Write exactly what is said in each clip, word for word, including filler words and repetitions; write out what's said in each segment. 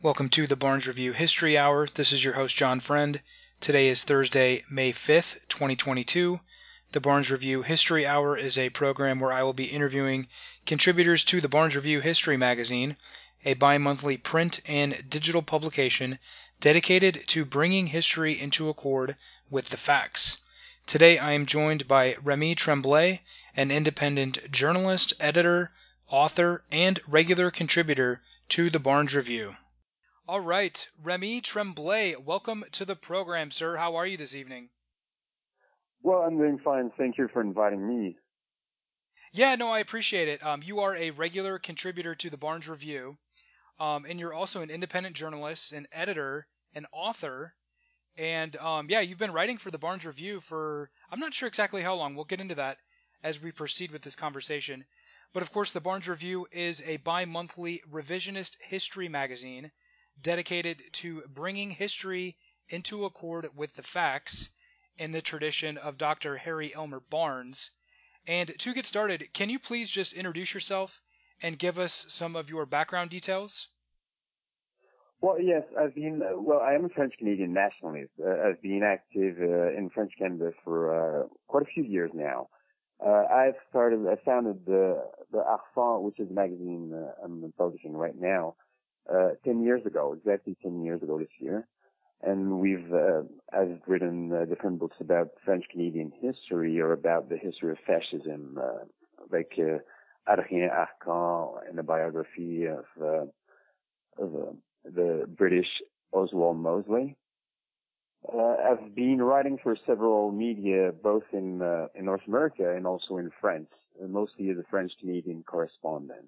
Welcome to the Barnes Review History Hour. This is your host, John Friend. Today is Thursday, May fifth, twenty twenty-two. The Barnes Review History Hour is a program where I will be interviewing contributors to the Barnes Review History magazine, a bi-monthly print and digital publication dedicated to bringing history into accord with the facts. Today I am joined by Remy Tremblay, an independent journalist, editor, author, and regular contributor to the Barnes Review. All right, Remy Tremblay, welcome to the program, sir. How are you this evening? Well, I'm doing fine. Thank you for inviting me. Yeah, no, I appreciate it. Um, you are a regular contributor to the Barnes Review, um, and you're also an independent journalist, an editor, an author, and um, yeah, you've been writing for the Barnes Review for, I'm not sure exactly how long. We'll get into that as we proceed with this conversation. But of course, the Barnes Review is a bi-monthly revisionist history magazine dedicated to bringing history into accord with the facts in the tradition of Doctor Harry Elmer Barnes. And to get started, can you please just introduce yourself and give us some of your background details? Well, yes, I've been, uh, well, I am a French-Canadian nationalist. Uh, I've been active uh, in French Canada for uh, quite a few years now. Uh, I've started, I founded the, the Arfan, which is a magazine uh, I'm publishing right now, uh, ten years ago, exactly ten years ago this year. And we've, uh, I've written uh, different books about French-Canadian history or about the history of fascism, uh, like uh, Adrien Arcand and a biography of, uh, of uh, the British Oswald Mosley. Uh, I've been writing for several media, both in uh, in North America and also in France, uh, mostly as a French-Canadian correspondent.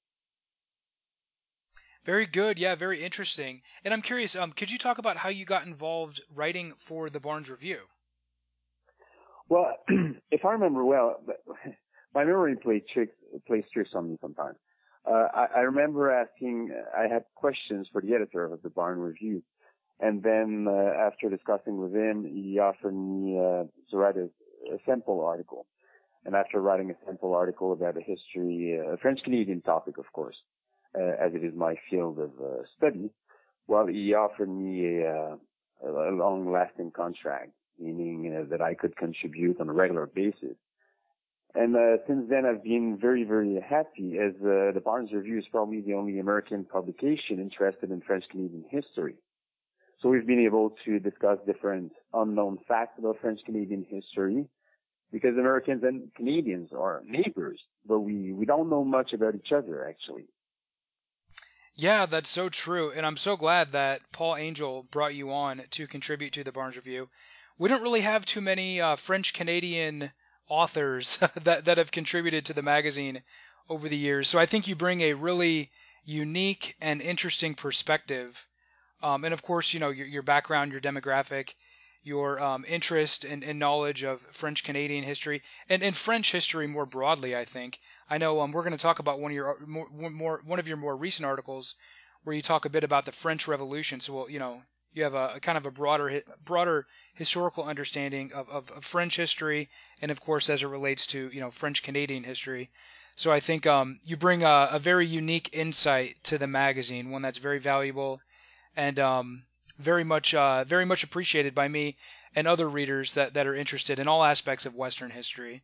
Very good. Yeah, very interesting. And I'm curious, um, could you talk about how you got involved writing for the Barnes Review? Well, if I remember well, my memory plays tricks, plays tricks on me sometimes. Uh, I, I remember asking, I had questions for the editor of the Barn Review, and then uh, after discussing with him, he offered me uh, to write a, a sample article. And after writing a sample article about a history, uh, a French-Canadian topic, of course, uh, as it is my field of uh, study, well, he offered me a, uh, a long-lasting contract, meaning uh, that I could contribute on a regular basis. And uh, since then, I've been very, very happy, as uh, the Barnes Review is probably the only American publication interested in French-Canadian history. So we've been able to discuss different unknown facts about French-Canadian history, because Americans and Canadians are neighbors, but we, we don't know much about each other, actually. Yeah, that's so true. And I'm so glad that Paul Angel brought you on to contribute to the Barnes Review. We don't really have too many uh, French Canadian authors that, that have contributed to the magazine over the years. So I think you bring a really unique and interesting perspective. Um, and of course, you know, your, your background, your demographic, your um, interest and, and knowledge of French Canadian history and, and French history more broadly, I think. I know um, we're going to talk about one of your more, more one of your more recent articles where you talk a bit about the French Revolution. So, we'll, you know, you have a, a kind of a broader broader historical understanding of, of, of French history, and of course, as it relates to you know French Canadian history. So I think um, you bring a, a very unique insight to the magazine, one that's very valuable and um, very much uh, very much appreciated by me and other readers that, that are interested in all aspects of Western history.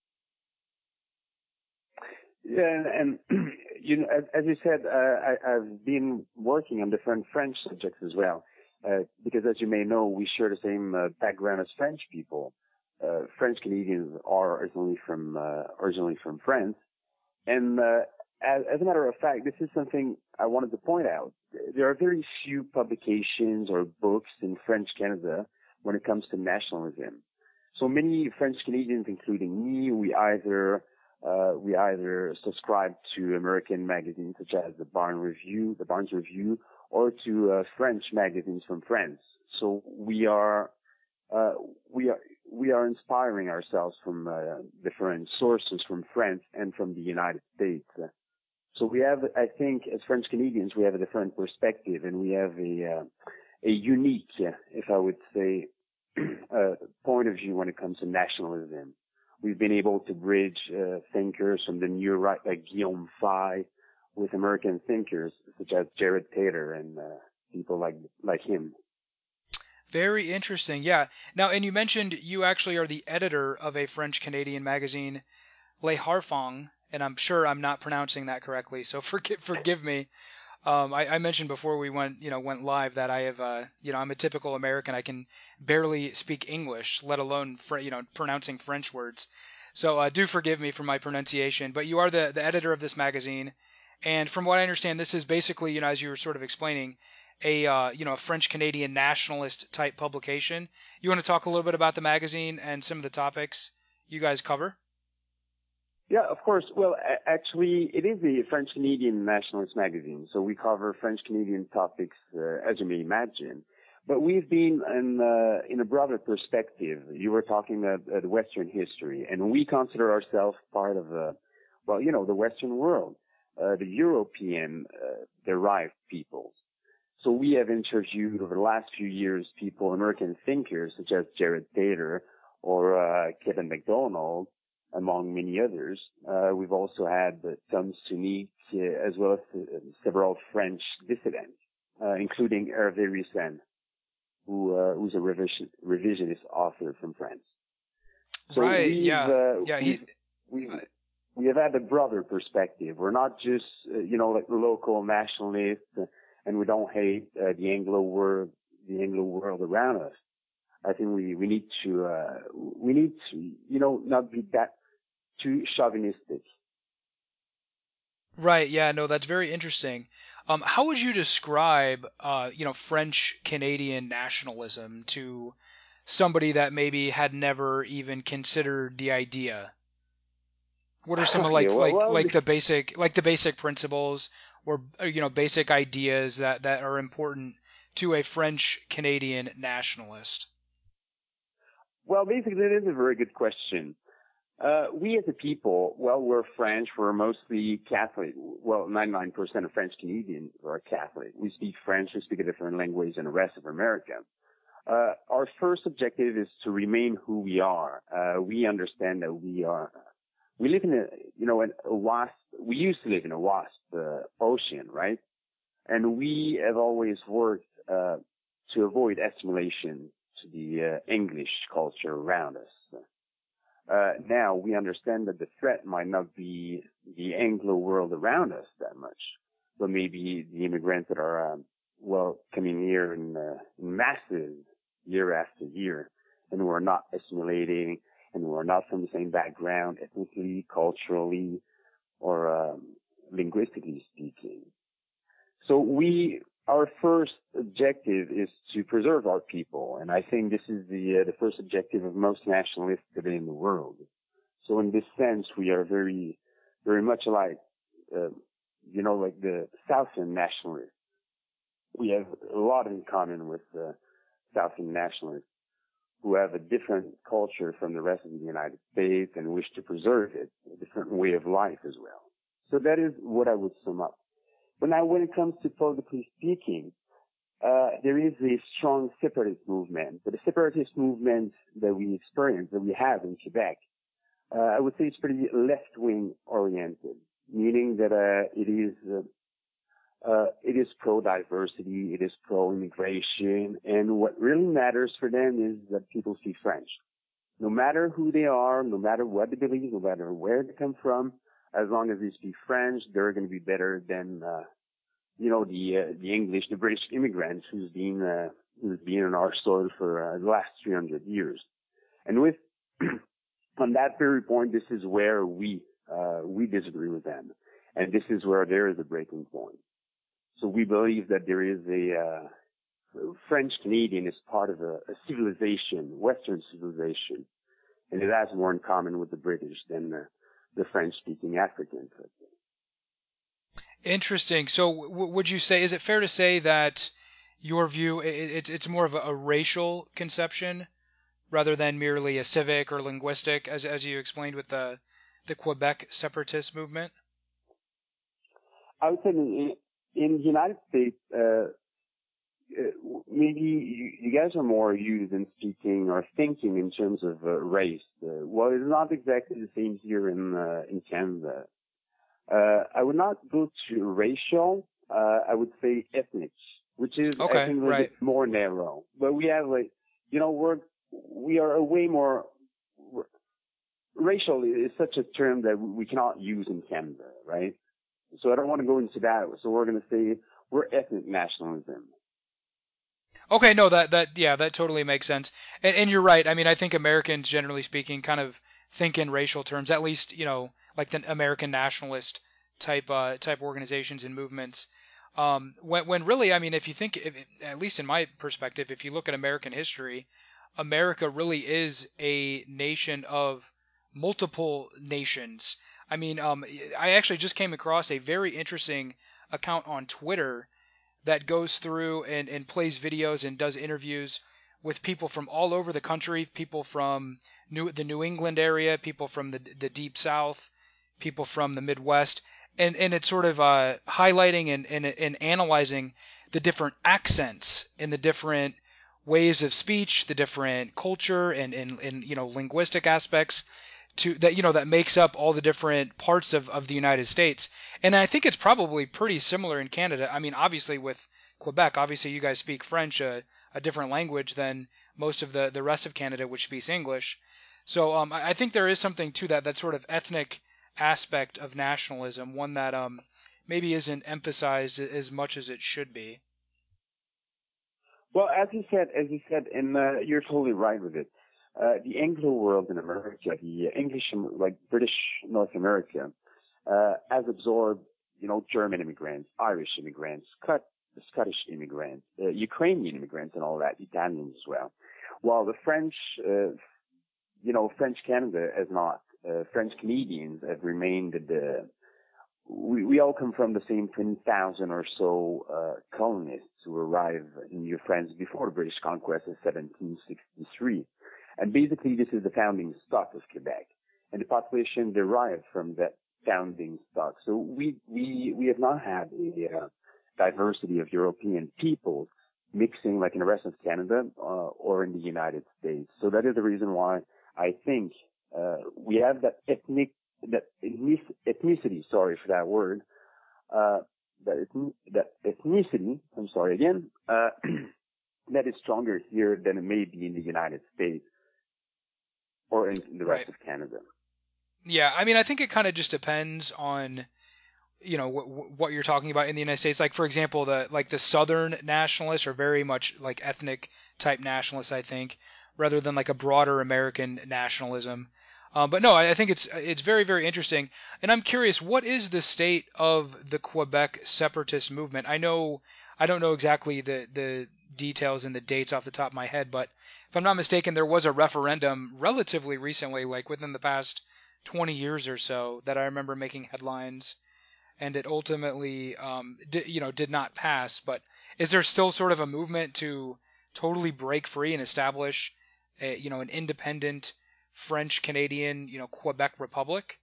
Yeah, and, and you know, as, as you said, uh, I, I've been working on different French subjects as well, uh, because as you may know, we share the same uh, background as French people. Uh, French Canadians are originally from uh, originally from France, and uh, as, as a matter of fact, this is something I wanted to point out. There are very few publications or books in French Canada when it comes to nationalism. So many French Canadians, including me, we either uh, we either subscribe to American magazines such as the Barnes Review, the Barnes Review, or to uh, French magazines from France. So we are uh, we are we are inspiring ourselves from uh, different sources from France and from the United States. So we have, I think, as French Canadians, we have a different perspective, and we have a uh, a unique, if I would say, uh, point of view when it comes to nationalism. We've been able to bridge uh, thinkers from the new right, like Guillaume Faye with American thinkers such as Jared Taylor and uh, people like like him. Very interesting. Yeah. Now, and you mentioned you actually are the editor of a French Canadian magazine, Le Harfang, and I'm sure I'm not pronouncing that correctly, so forgive forgive me. Um, I, I mentioned before we went, you know, went live that I have, uh, you know, I'm a typical American. I can barely speak English, let alone, fr- you know, pronouncing French words. So uh, do forgive me for my pronunciation. But you are the the editor of this magazine, and from what I understand, this is basically, you know, as you were sort of explaining, a uh, you know, a French Canadian nationalist type publication. You want to talk a little bit about the magazine and some of the topics you guys cover? Yeah, of course. Well, a- actually, it is the French Canadian nationalist magazine, so we cover French Canadian topics, uh, as you may imagine. But we've been in, uh, in a broader perspective. You were talking about uh, the Western history, and we consider ourselves part of, uh, well, you know, the Western world, uh, the European uh, derived peoples. So we have interviewed over the last few years people, American thinkers such as Jared Taylor or uh, Kevin MacDonald, among many others. Uh, we've also had uh, Tom Sunic, uh, as well as uh, several French dissidents, uh, including Hervé Rissen, who uh, who's a revision, revisionist author from France. So Right. we've Yeah. uh, Yeah. He. we've we've we have had a broader perspective. We're not just uh, you know like local nationalists, uh, and we don't hate uh, the Anglo world the Anglo world around us. I think we we need to uh, we need to you know not be that too chauvinistic. Right. Yeah. No, that's very interesting. Um, how would you describe, uh, you know, French Canadian nationalism to somebody that maybe had never even considered the idea? What are some of Okay, like well, like well, like the basic like the basic principles or uh, you know basic ideas that that are important to a French Canadian nationalist? well, basically, it is a very good question. Uh, we as a people, well, we're French. We're mostly Catholic. Well, ninety-nine percent of French Canadians are Catholic. We speak French. We speak a different language than the rest of America. Uh, our first objective is to remain who we are. Uh, we understand that we are, we live in a, you know, in a vast, we used to live in a vast uh, ocean, right? And we have always worked uh, to avoid assimilation to the uh, English culture around us. Uh, now we understand that the threat might not be the Anglo world around us that much, but maybe the immigrants that are, um, well, coming here in, uh, in masses year after year, and who are not assimilating, and who are not from the same background, ethnically, culturally, or um, linguistically speaking. So we, our first objective is to preserve our people, and I think this is the uh, the first objective of most nationalists today in the world. So in this sense, we are very, very much alike. Uh, you know, like the Southern nationalists. We have a lot in common with the Southern nationalists who have a different culture from the rest of the United States and wish to preserve it, a different way of life as well. So that is what I would sum up. But now when it comes to politically speaking, uh, there is a strong separatist movement. But the separatist movement that we experience, that we have in Quebec, uh, I would say it's pretty left-wing oriented, meaning that uh, it is uh, uh, it is pro-diversity, it is pro-immigration, and what really matters for them is that people speak French. No matter who they are, no matter what they believe, no matter where they come from, as long as they speak French, they're going to be better than, uh, you know, the uh, the English, the British immigrants who's been uh, who's been on our soil for uh, the last three hundred years. And with on that very point, this is where we uh, we disagree with them, and this is where there is a breaking point. So we believe that there is a uh, French Canadian is part of a, a civilization, Western civilization, and it has more in common with the British than the, the French-speaking Africans. Interesting. So w- would you say, is it fair to say that your view, i- i- it's it's more of a, a racial conception rather than merely a civic or linguistic, as as you explained with the the Quebec separatist movement? I would say in, in the United States, uh, uh, maybe you, you guys are more used in speaking or thinking in terms of uh, race. Uh, well, it's not exactly the same here in uh, in Canada. Uh, I would not go to racial. Uh, I would say ethnic, which is, I Okay, think, a little right. bit more narrow. But we have, like, you know, we're, we are a way more, racial is such a term that we cannot use in Canada, right? So I don't want to go into that. So we're going to say we're ethnic nationalism. Okay, no, that that yeah, that totally makes sense. And, and you're right. I mean, I think Americans, generally speaking, kind of think in racial terms. At least, you know, like the American nationalist type uh, type organizations and movements. Um, when when really, I mean, if you think, if, at least in my perspective, if you look at American history, America really is a nation of multiple nations. I mean, um, I actually just came across a very interesting account on Twitter that goes through and, and plays videos and does interviews with people from all over the country, people from New, the New England area, people from the, the Deep South, people from the Midwest, and, and it's sort of uh, highlighting and, and, and analyzing the different accents and the different ways of speech, the different culture and, and, and you know linguistic aspects to that you know that makes up all the different parts of, of the United States. And I think it's probably pretty similar in Canada. I mean, obviously with Quebec, obviously you guys speak French, a, a different language than most of the, the rest of Canada, which speaks English. So um, I, I think there is something to that, that sort of ethnic aspect of nationalism, one that um, maybe isn't emphasized as much as it should be. Well, as you said, as you said, and uh, you're totally right with it. Uh, the Anglo world in America, the English, like British North America, uh, has absorbed, you know, German immigrants, Irish immigrants, Scot- Scottish immigrants, uh, Ukrainian immigrants, and all that, Italians as well. While the French, uh, you know, French Canada has not. Uh, French Canadians have remained the we, we all come from the same twenty thousand or so uh, colonists who arrived in New France before the British conquest of seventeen sixty-three. And basically, this is the founding stock of Quebec. And the population derived from that founding stock. So we, we, we have not had a uh, diversity of European peoples mixing like in the rest of Canada uh, or in the United States. So that is the reason why I think uh, we have that ethnic that ethnicity, sorry for that word, uh, that, that ethnicity, I'm sorry again, uh, that is stronger here than it may be in the United States or in the rest Right. of Canada. Yeah, I mean, I think it kind of just depends on you know what, what you're talking about in the United States. Like for example, the like the Southern nationalists are very much like ethnic type nationalists, I think, rather than like a broader American nationalism. Um, but no, I, I think it's it's very very interesting, and I'm curious, what is the state of the Quebec separatist movement? I know I don't know exactly the the details and the dates off the top of my head, but if I'm not mistaken, there was a referendum relatively recently, like within the past twenty years or so, that I remember making headlines and it ultimately, um, di- you know, did not pass. But is there still sort of a movement to totally break free and establish, a, you know, an independent French Canadian, you know, Quebec Republic?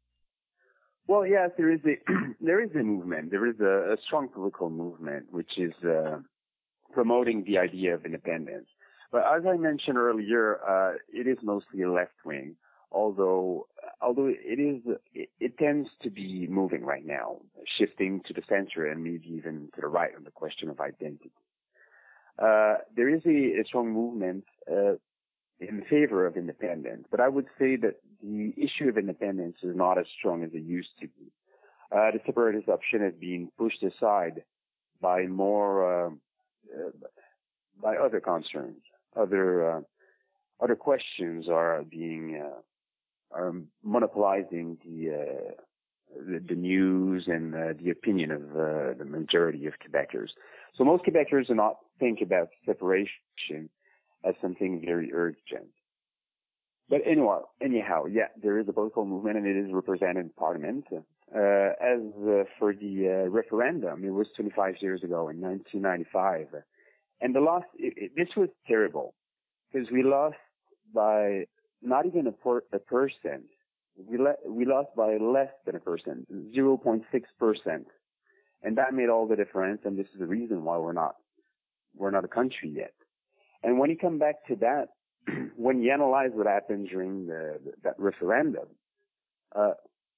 Well, yes, there is a there is a movement. There is a, a strong political movement which is uh, promoting the idea of independence. But as I mentioned earlier, uh, it is mostly left wing. Although, although it is, it, it tends to be moving right now, shifting to the center and maybe even to the right on the question of identity. Uh, there is a, a strong movement uh, in favor of independence, but I would say that the issue of independence is not as strong as it used to be. Uh, the separatist option has been pushed aside by more, uh, uh, by other concerns, other, uh, other questions are being, uh, are monopolizing the, uh, the, the news and uh, the opinion of uh, the majority of Quebecers. So most Quebecers do not think about separation as something very urgent. But anyhow, anyhow, yeah, there is a political movement and it is represented in Parliament. Uh, as uh, for the uh, referendum, it was twenty-five years ago in nineteen ninety-five. And the loss, it, it, this was terrible because we lost by not even a, per, a percent. We, le- we lost by less than a percent, zero point six percent. And that made all the difference. And this is the reason why we're not, we're not a country yet. And when you come back to that, when you analyze what happened during the, that referendum, uh,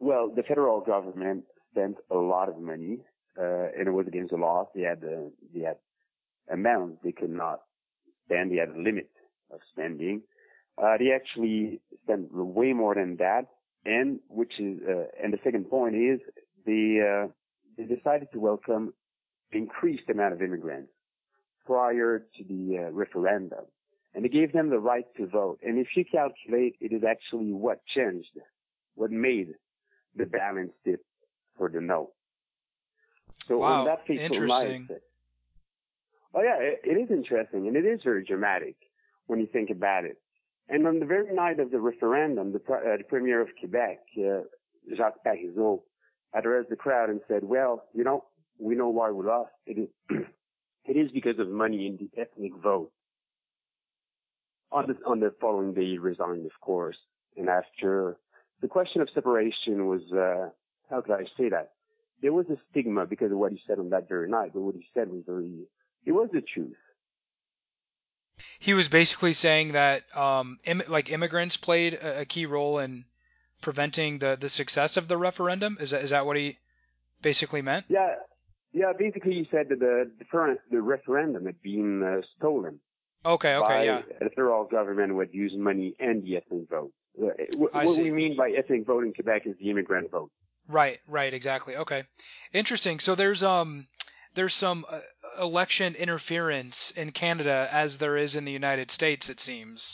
Well, the federal government spent a lot of money, uh, and it was against the law. They had uh, they had amounts they could not spend. They had a limit of spending. Uh, they actually spent way more than that, and which is uh, and the second point is they uh, they decided to welcome increased amount of immigrants prior to the uh, referendum, and they gave them the right to vote. And if you calculate, it is actually what changed, what made the balance tip for the no. So on Wow, that fateful night, interesting. oh yeah, it, it is interesting, and it is very dramatic when you think about it. And on the very night of the referendum, the, uh, the Premier of Quebec, uh, Jacques Parizeau, addressed the crowd and said, well, you know, we know why we lost. It is, it is because of money in the ethnic vote. On the, on the following day, he resigned, of course. And after, the question of separation was, uh, how could I say that? There was a stigma because of what he said on that very night, but what he said was very, it was the truth. He was basically saying that um, Im- like immigrants played a, a key role in preventing the, the success of the referendum. Is that is that what he basically meant? Yeah, yeah. Basically, he said that the the, the referendum had been uh, stolen Okay, okay, by yeah, the federal government, who had used money and the ethnic vote. Uh, wh- I what we see. mean by ethnic vote in Quebec is the immigrant vote. Right, right, exactly. Okay, interesting. So there's um there's some uh, election interference in Canada as there is in the United States, it seems.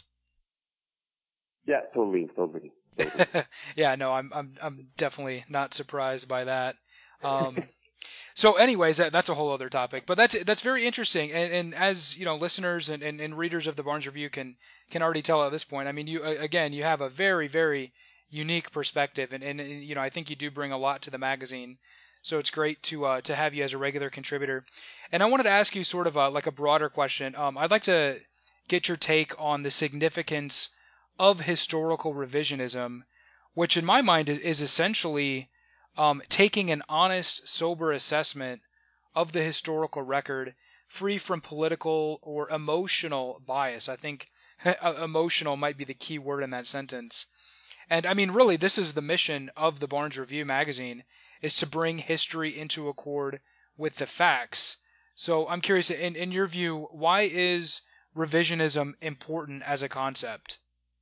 Yeah, totally, totally, totally. Yeah, no, I'm I'm I'm definitely not surprised by that. Um, So, anyways, that, that's a whole other topic, but that's that's very interesting. And, and as you know, listeners and, and, and readers of the Barnes Review can can already tell at this point. I mean, you again, you have a very very unique perspective, and, and, and you know, I think you do bring a lot to the magazine. So it's great to uh, to have you as a regular contributor. And I wanted to ask you sort of a, like a broader question. Um, I'd like to get your take on the significance of historical revisionism, which in my mind is, is essentially um, taking an honest, sober assessment of the historical record, free from political or emotional bias. I think emotional might be the key word in that sentence. And I mean, really, this is the mission of the Barnes Review magazine, is to bring history into accord with the facts. So I'm curious, in, in your view, why is revisionism important as a concept?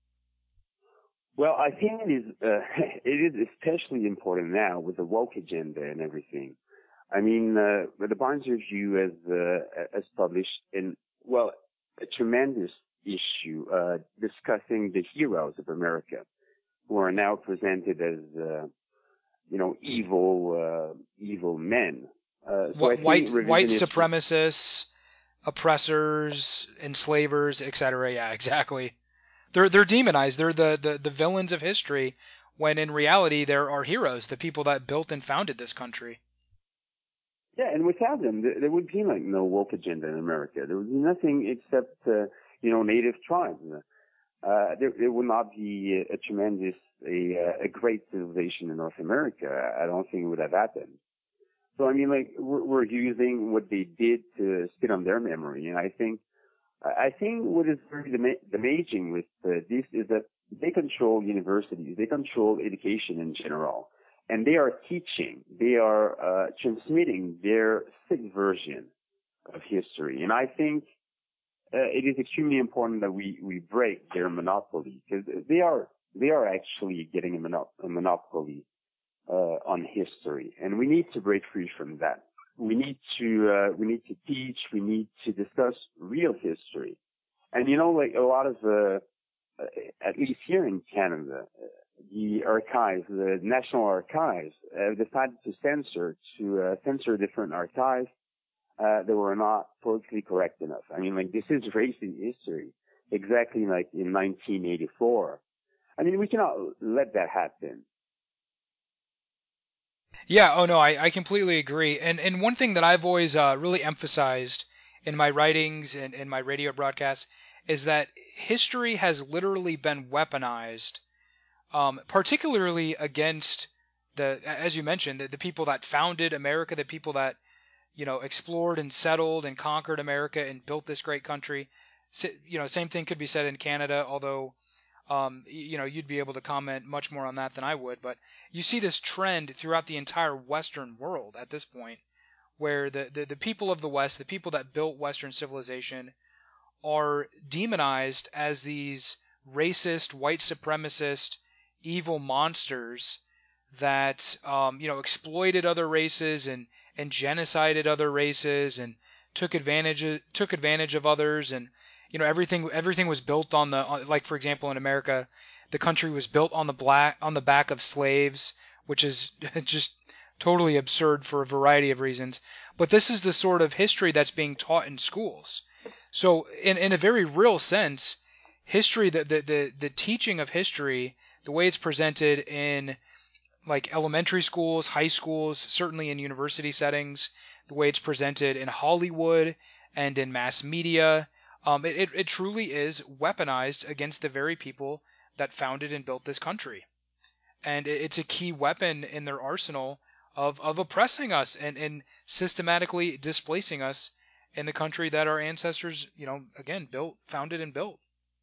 Well, I think it is uh, it is especially important now with the woke agenda and everything. I mean, uh, the Barnes Review has uh, has published in well a tremendous issue uh, discussing the heroes of America, who are now presented as uh, you know evil uh, evil men. Uh, so I think White white revisionist. supremacists, oppressors, enslavers, et cetera. Yeah, exactly. They're they're demonized. They're the, the, the villains of history, when in reality there are heroes, the people that built and founded this country. Yeah, and without them, there, there would be like no woke agenda in America. There would be nothing except uh, you know native tribes. Uh, there, there would not be a, a tremendous, a, uh, a great civilization in North America. I don't think it would have happened. So I mean, like we're, we're using what they did to spit on their memory, and I think, I think what is very damaging with uh, this is that they control universities, they control education in general, and they are teaching, they are uh, transmitting their sick version of history, and I think uh, it is extremely important that we, we break their monopoly because they are they are actually getting a, monop- a monopoly uh, on history, and we need to break free from that. We need to uh, we need to teach. We need to discuss real history, and you know, like a lot of uh, uh, at least here in Canada, uh, the archives, the National Archives, uh, decided to censor to uh, censor different archives uh, that were not politically correct enough. I mean, like this is racist history, exactly like in nineteen eighty-four. I mean, we cannot let that happen. Yeah, oh no, I, I completely agree. And and one thing that I've always uh, really emphasized in my writings and in my radio broadcasts is that history has literally been weaponized, um, particularly against the, as you mentioned, the, the people that founded America, the people that you know explored and settled and conquered America and built this great country. You know, same thing could be said in Canada, although Um, you know, you'd be able to comment much more on that than I would, but you see this trend throughout the entire Western world at this point, where the, the, the people of the West, the people that built Western civilization, are demonized as these racist, white supremacist, evil monsters that um, you know exploited other races and and genocided other races and took advantage of, took advantage of others, and you know everything everything was built on the on, like for example in America the country was built on the black on the back of slaves, which is just totally absurd for a variety of reasons. But this is the sort of history that's being taught in schools. So in in a very real sense, history the the the, the teaching of history, the way it's presented in like elementary schools, high schools, certainly in university settings, the way it's presented in Hollywood and in mass media. Um, it, it, it truly is weaponized against the very people that founded and built this country. And it, it's a key weapon in their arsenal of, of oppressing us and, and systematically displacing us in the country that our ancestors, you know, again, built, founded and built.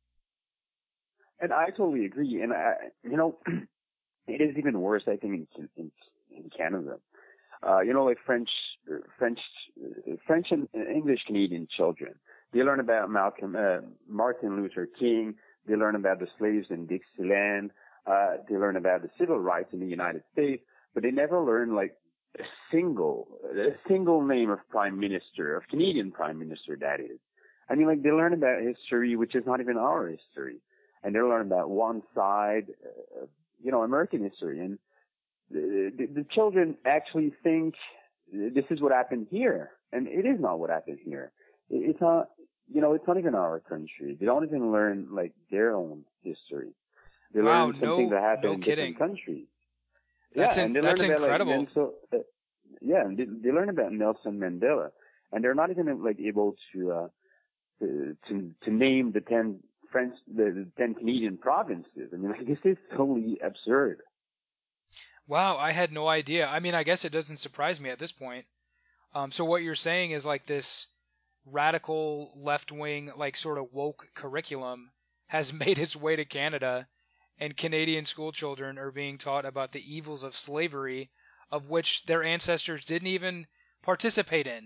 And I totally agree. And I, you know, it is even worse, I think, in, in, in Canada. Uh, you know, like French, French, French and English Canadian children. They learn about Malcolm, uh, Martin Luther King. They learn about the slaves in Dixieland. Uh, they learn about the civil rights in the United States, but they never learn like a single, a single name of prime minister, of Canadian prime minister, that is. I mean, like they learn about history, which is not even our history. And they learn about one side, uh, you know, American history. And the, the, the children actually think this is what happened here. And it is not what happened here. It, it's not, you know, it's not even our country. They don't even learn like their own history. They Wow, learn something no, that happened no in kidding. different countries. That's Yeah, in, and they learn that's about like incredible. Nelson, uh, yeah, they, they learn about Nelson Mandela, and they're not even like able to uh, to to, to name the ten French, the, the ten Canadian provinces. I mean, like, this is totally absurd. Wow, I had no idea. I mean, I guess it doesn't surprise me at this point. Um, so what you're saying is like this radical left wing, like sort of woke curriculum has made its way to Canada, and Canadian school children are being taught about the evils of slavery, of which their ancestors didn't even participate in.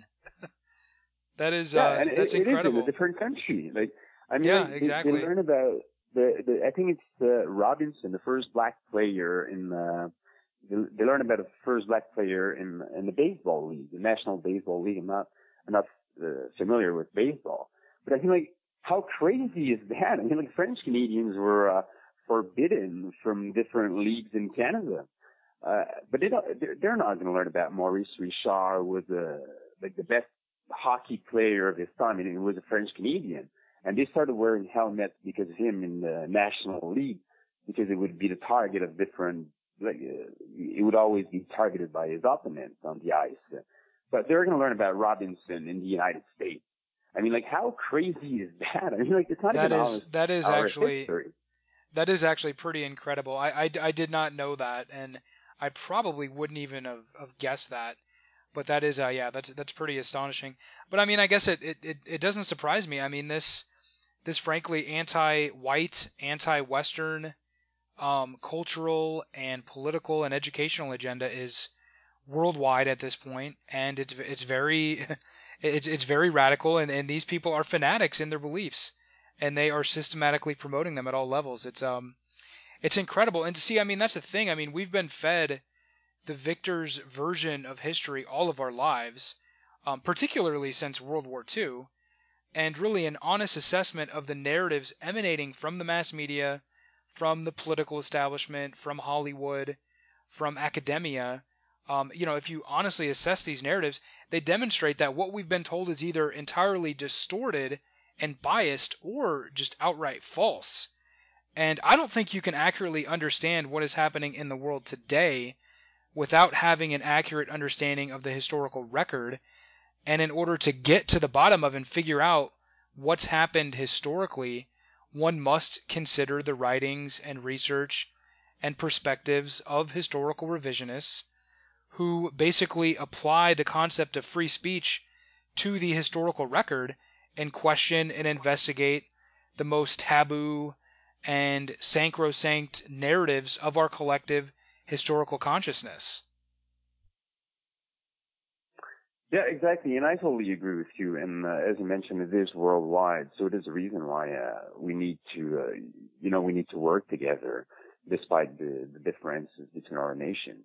That is, Yeah, uh, and it, that's it is in a incredible. different country. Like, I mean, Yeah, like they, they exactly. learn about the, the I think it's uh, Robinson, the first black player in. Uh, they, they learn about the first black player in in the baseball league, the National Baseball League. I'm not I'm not uh, familiar with baseball, but I think like how crazy is that? I mean, like French Canadians were uh, forbidden from different leagues in Canada, uh, but they don't. They're, they're not going to learn about Maurice Richard was uh, like the best hockey player of his time, and he was a French Canadian. And they started wearing helmets because of him in the National League, because it would be the target of different, like, uh, it would always be targeted by his opponents on the ice. But they're going to learn about Robinson in the United States. I mean, like, how crazy is that? I mean, like, it's not That even is our, that is our actually history. that is actually pretty incredible. I, I, I did not know that, and I probably wouldn't even have, have guessed that. But that is, uh, yeah, that's that's pretty astonishing. But I mean, I guess it, it, it, it doesn't surprise me. I mean, this this frankly anti-white, anti-Western, um, cultural and political and educational agenda is worldwide at this point, and it's it's very it's it's very radical, and, and these people are fanatics in their beliefs, and they are systematically promoting them at all levels. It's um it's incredible, and to see, I mean, that's the thing. I mean, we've been fed the victor's version of history all of our lives, um, particularly since World War Two, and really an honest assessment of the narratives emanating from the mass media, from the political establishment, from Hollywood, from academia. Um, you know, if you honestly assess these narratives, they demonstrate that what we've been told is either entirely distorted and biased or just outright false. And I don't think you can accurately understand what is happening in the world today without having an accurate understanding of the historical record. And in order to get to the bottom of and figure out what's happened historically, one must consider the writings and research and perspectives of historical revisionists who basically apply the concept of free speech to the historical record and question and investigate the most taboo and sacrosanct narratives of our collective historical consciousness. Yeah, exactly, and I totally agree with you. And uh, as you mentioned, it is worldwide, so it is a reason why uh, we need to, uh, you know, we need to work together despite the, the differences between our nations.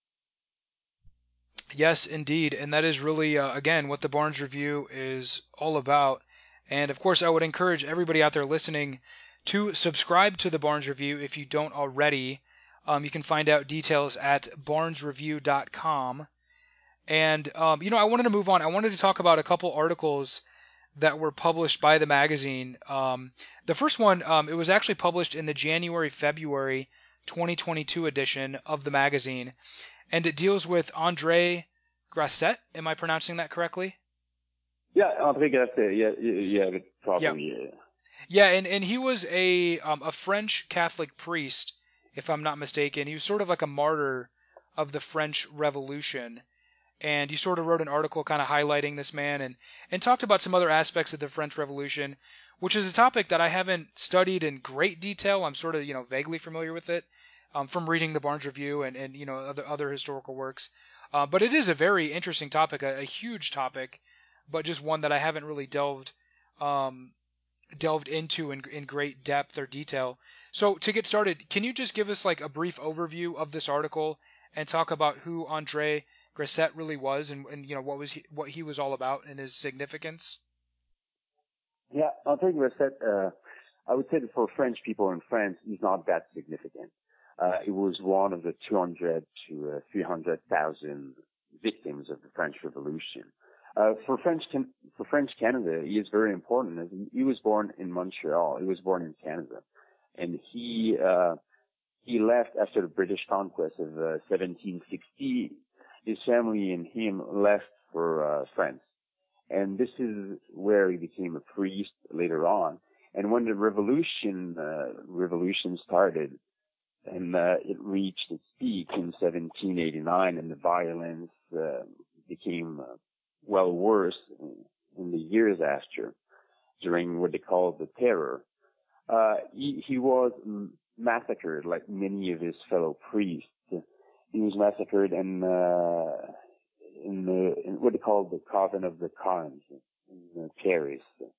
Yes, indeed, and that is really, uh, again, what the Barnes Review is all about. And of course, I would encourage everybody out there listening to subscribe to the Barnes Review if you don't already. Um, you can find out details at barnes review dot com. And, um, you know, I wanted to move on. I wanted to talk about a couple articles that were published by the magazine. Um, the first one, um, it was actually published in the January February twenty twenty-two edition of the magazine, and it deals with Andre Grasset. Am I pronouncing that correctly? Yeah, André Grasset, yeah, yeah, yeah, Yeah. probably. Yeah. Yeah, and, and he was a um, a French Catholic priest, if I'm not mistaken. He was sort of like a martyr of the French Revolution. And you sort of wrote an article kind of highlighting this man and, and talked about some other aspects of the French Revolution, which is a topic that I haven't studied in great detail. I'm sort of, you know, vaguely familiar with it um, from reading the Barnes Review and, and you know, other, other historical works. Uh, but it is a very interesting topic, a, a huge topic, but just one that I haven't really delved um, delved into in, in great depth or detail. So to get started, can you just give us like a brief overview of this article and talk about who Andre Grasset really was and, and you know what was he, what he was all about and his significance? Yeah, André Grasset, uh, I would say that for French people in France, he's not that significant. Uh, he was one of the two hundred to uh, three hundred thousand victims of the French Revolution. Uh, for French, for French Canada, he is very important. He was born in Montreal. He was born in Canada, and he uh, he left after the British conquest of uh, seventeen sixty. His family and him left for uh, France. And this is where he became a priest later on. And when the revolution, uh, revolution started, and uh, it reached its peak in seventeen eighty-nine, and the violence uh, became uh, well worse in, in the years after, during what they called the Terror. Uh, he, he was massacred like many of his fellow priests. He was massacred and uh, in the in what they call the Coven of the Carmes in Paris.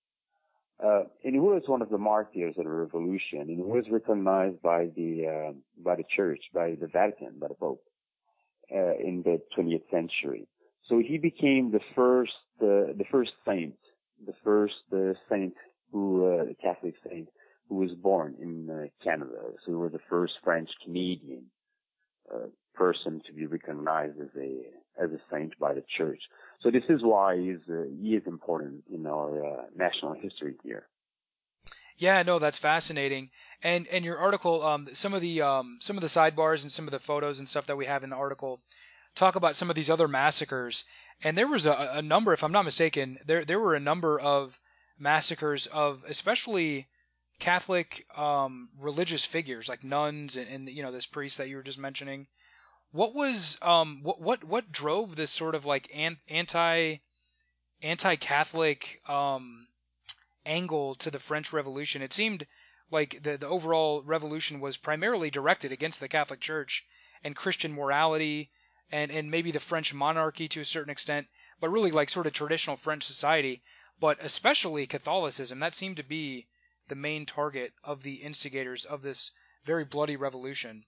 Uh, and he was one of the martyrs of the revolution, and he was recognized by the uh, by the Church, by the Vatican, by the Pope, uh, in the twentieth century. So he became the first uh, the first saint, the first uh, saint who uh, the Catholic saint who was born in uh, Canada. So he was the first French Canadian uh, person to be recognized as a as a saint by the Church. So this is why he's, uh, he is important in our uh, national history here. Yeah, no, that's fascinating. And and your article, um, some of the um, some of the sidebars and some of the photos and stuff that we have in the article talk about some of these other massacres. And there was a, a number, if I'm not mistaken, there there were a number of massacres of especially Catholic um, religious figures like nuns and, and you know this priest that you were just mentioning. What was um what what what drove this sort of like an, anti anti Catholic um angle to the French Revolution? It seemed like the the overall revolution was primarily directed against the Catholic Church and Christian morality and and maybe the French monarchy to a certain extent, but really like sort of traditional French society, but especially Catholicism. That seemed to be the main target of the instigators of this very bloody revolution.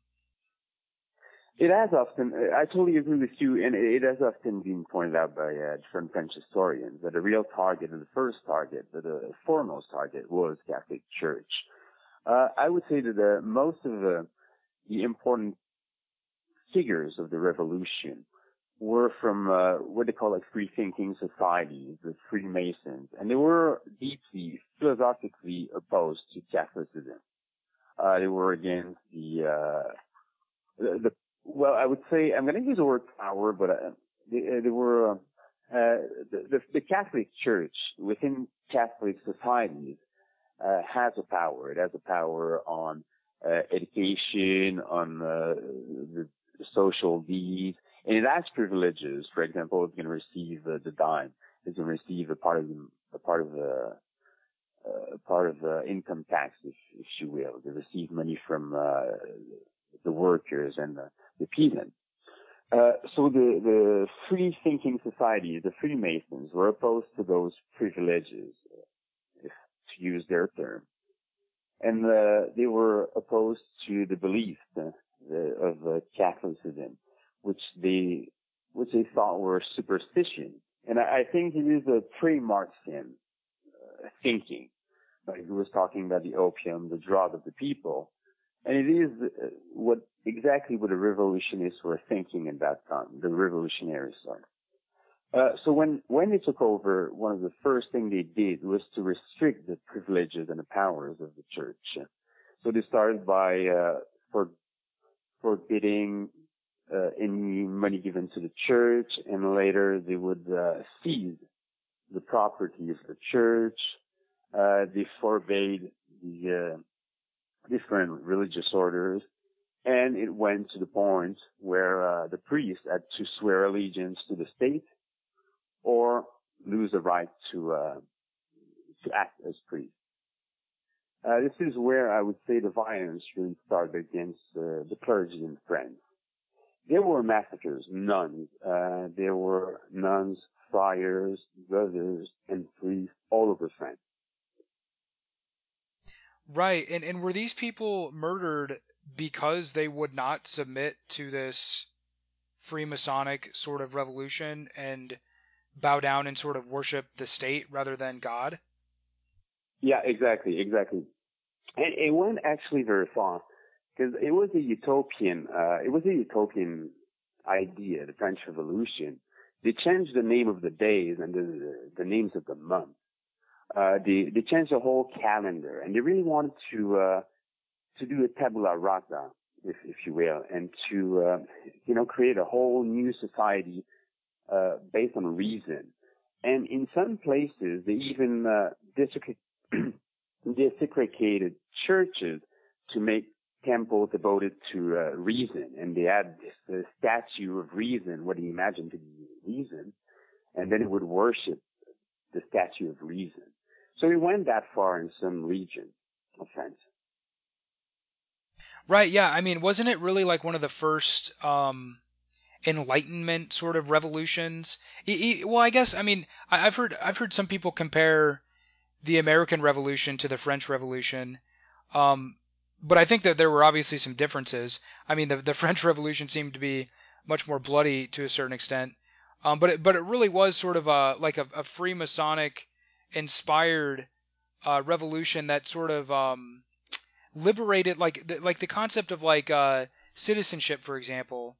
It has often, I totally agree with you, and it has often been pointed out by uh, different French historians that the real target and the first target, the foremost target, was Catholic Church. Uh, I would say that uh, most of the, the important figures of the revolution were from uh, what they call like free-thinking societies, the Freemasons, and they were deeply philosophically opposed to Catholicism. Uh, they were against the, uh, the, the well, I would say I'm going to use the word power, but uh, they, they were uh, uh, the, the, the Catholic Church within Catholic societies uh, has a power. It has a power on uh, education, on uh, the social deeds, and it has privileges. For example, it's going to receive uh, the dime. It's going to receive a part of the, a part of the uh, part of uh, income tax, if, if you will. They received money from uh, the workers and the, the peasants. Uh, so the, the free-thinking society, the Freemasons, were opposed to those privileges, if to use their term. And uh, they were opposed to the beliefs uh, the, of uh, Catholicism, which they which they thought were superstition. And I, I think it is a pre-Marxian uh, thinking. Like he was talking about the opium, the drug of the people. And it is uh, what exactly what the revolutionists were thinking at that time, the revolutionaries. Sorry. Uh, so when, when they took over, one of the first things they did was to restrict the privileges and the powers of the church. So they started by uh, for, forbidding uh, any money given to the church, and later they would uh, seize the property of the church. Uh, they forbade the uh, different religious orders, and it went to the point where uh, the priest had to swear allegiance to the state or lose the right to uh, to act as priest. Uh, this is where I would say the violence really started against uh, the clergy in France. There were massacres, nuns. Uh, there were nuns, friars, brothers, and priests all over France. Right, and and were these people murdered because they would not submit to this Freemasonic sort of revolution and bow down and sort of worship the state rather than God? Yeah, exactly, exactly. And it went actually very far because it was a utopian, uh, it was a utopian idea, the French Revolution. They changed the name of the days and the, the names of the months. Uh, they, they changed the whole calendar, and they really wanted to, uh, to do a tabula rasa, if, if you will, and to, uh, you know, create a whole new society, uh, based on reason. And in some places, they even, uh, desecrated churches to make temples devoted to uh, reason, and they had this uh, statue of reason, what he imagined to be reason, and then it would worship the statue of reason. So it went that far in some regions of France. Right, yeah. I mean, wasn't it really like one of the first um, Enlightenment sort of revolutions? E- e- well, I guess I mean I- I've heard I've heard some people compare the American Revolution to the French Revolution. Um, but I think that there were obviously some differences. I mean, the the French Revolution seemed to be much more bloody to a certain extent. Um, but it, but it really was sort of a like a, a Freemasonic inspired uh, revolution that sort of um, liberated like the, like the concept of like uh, citizenship, for example,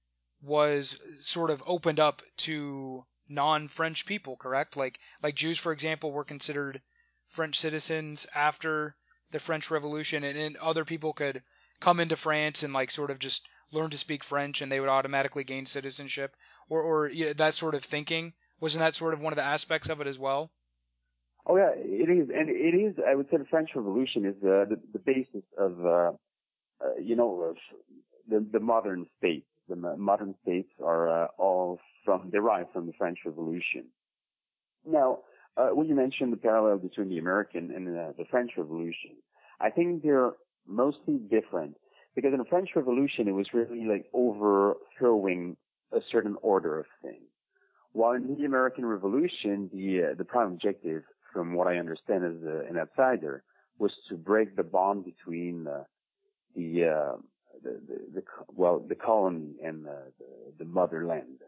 was sort of opened up to non-French people, correct? Like like Jews, for example, were considered French citizens after the French Revolution, and, and other people could come into France and like sort of just learn to speak French, and they would automatically gain citizenship, or or yeah, that sort of thinking. Wasn't that sort of one of the aspects of it as well? Oh yeah, it is, and it is. I would say the French Revolution is uh, the, the basis of, uh, uh, you know, of the, the modern states. The modern states are uh, all from derived from the French Revolution. Now, uh, when you mentioned the parallel between the American and uh, the French Revolution, I think they're mostly different because in the French Revolution it was really like overthrowing a certain order of things, while in the American Revolution the uh, the prime objective, from what I understand as uh, an outsider, was to break the bond between uh, the, uh, the, the the well the colony and uh, the, the motherland.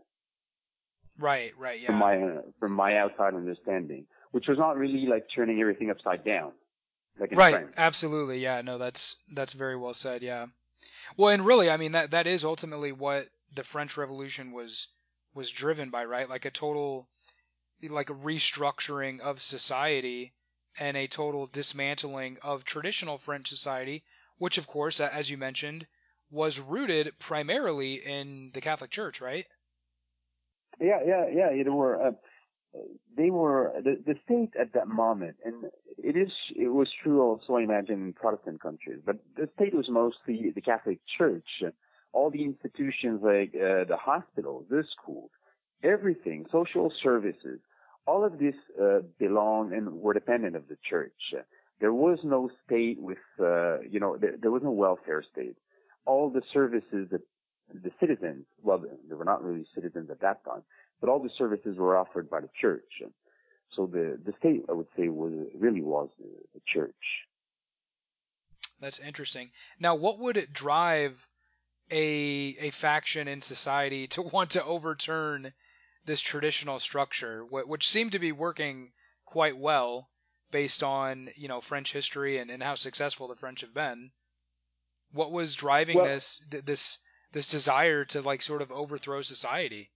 Right, right, From yeah. my uh, from my outside understanding, which was not really like turning everything upside down, like in Right, France. absolutely, yeah. No, that's that's very well said, yeah. Well, and really, I mean that that is ultimately what the French Revolution was was driven by, right? Like a total like a restructuring of society and a total dismantling of traditional French society, which of course, as you mentioned, was rooted primarily in the Catholic Church, right? Yeah, yeah, yeah. They were uh, they were the the state at that moment, and it is it was true also, I imagine, in Protestant countries. But the state was mostly the Catholic Church. All the institutions like uh, the hospitals, the schools, everything, social services, all of this uh, belonged and were dependent of the church. There was no state with, uh, you know, there, there was no welfare state. All the services that the citizens, well, they were not really citizens at that time, but all the services were offered by the church. So the, the state, I would say, was really was the, the church. That's interesting. Now, what would drive a a faction in society to want to overturn this traditional structure, which seemed to be working quite well based on, you know, French history and, and how successful the French have been? What was driving Well, this this this desire to like sort of overthrow society?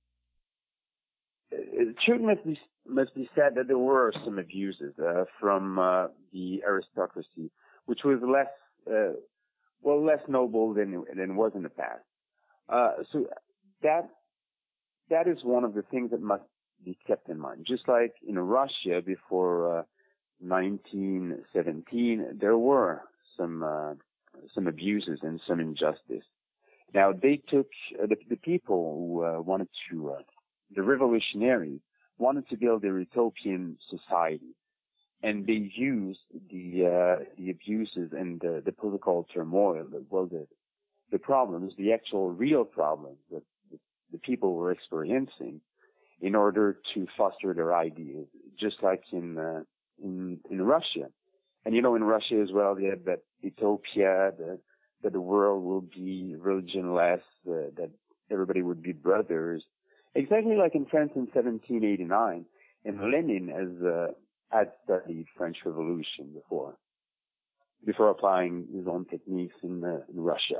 it should must be, must be said that there were some abuses uh, from uh, the aristocracy, which was less, uh, well, less noble than than was in the past. Uh, so that that is one of the things that must be kept in mind. Just like in Russia before uh, nineteen seventeen, there were some uh, some abuses and some injustice. Now they took uh, the, the people who uh, wanted to, uh, the revolutionaries wanted to build a utopian society, and they used the uh, the abuses and the, the political turmoil, the, well, the the problems, the actual real problems that the, the people were experiencing, in order to foster their ideas, just like in uh, in in Russia. And you know, in Russia as well, they had that utopia, the, that the world will be religionless, uh, that everybody would be brothers. Exactly like in France in seventeen eighty-nine, and Lenin has uh, had studied French Revolution before, before applying his own techniques in, uh, in Russia.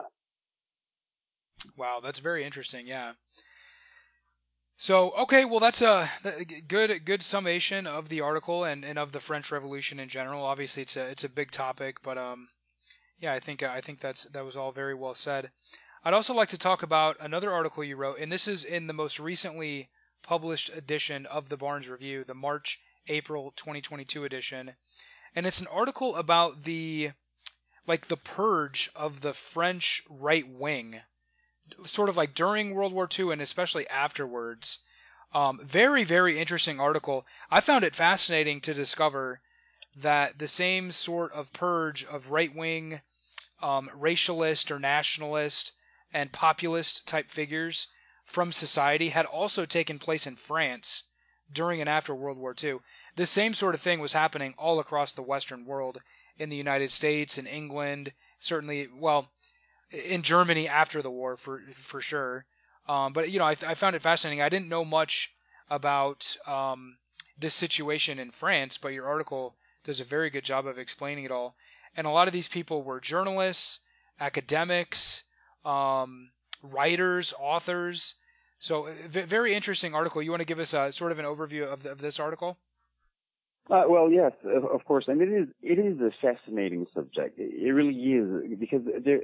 Wow, that's very interesting. Yeah. So, okay, well, that's a good good summation of the article and, and of the French Revolution in general. Obviously, it's a it's a big topic, but um, yeah, I think I think that's that was all very well said. I'd also like to talk about another article you wrote, and this is in the most recently published edition of the Barnes Review, the March April twenty twenty-two edition, and it's an article about the like the purge of the French right wing, sort of like during World War Two and especially afterwards. Um, very, very interesting article. I found it fascinating to discover that the same sort of purge of right-wing, um, racialist or nationalist and populist type figures from society had also taken place in France during and after World War Two. The same sort of thing was happening all across the Western world, in the United States, in England, certainly, well, in Germany after the war for for sure. Um, but you know, I, I found it fascinating. I didn't know much about um, this situation in France, but your article does a very good job of explaining it all. And a lot of these people were journalists, academics, um, writers, authors. So, v- very interesting article. You want to give us a sort of an overview of, the, of this article? Uh, well, yes, of, of course, and it is it is a fascinating subject. It, it really is, because there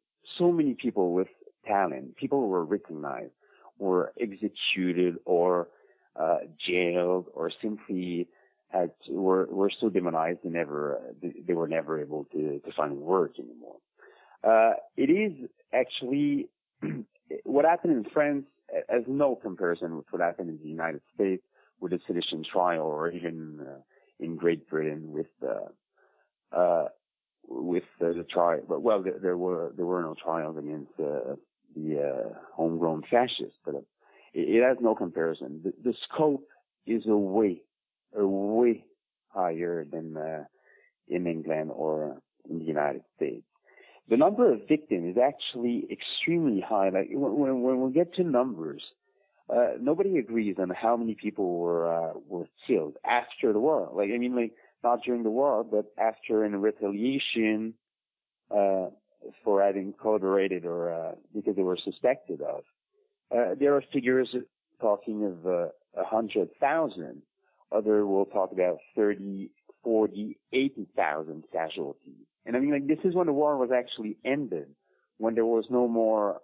so many people with talent, people who were recognized, were executed or uh, jailed, or simply had to, were were so demonized and never they were never able to to find work anymore. Uh, it is actually what happened in France has no comparison with what happened in the United States with the sedition trial, or even uh, in Great Britain with uh, uh, with uh, the trial. But well, there, there were there were no trials against uh, the uh, homegrown fascists, but uh, it, it has no comparison. The, the scope is a way a way higher than uh, in England or in the United States. The number of victims is actually extremely high. Like when, when we get to numbers, uh, nobody agrees on how many people were uh, were killed after the war. Like I mean, like not during the war, but after in retaliation uh, for having collaborated or uh, because they were suspected of. Uh, there are figures talking of uh, a hundred thousand. Other will talk about thirty, forty, eighty thousand casualties. And I mean, like, this is when the war was actually ended, when there was no more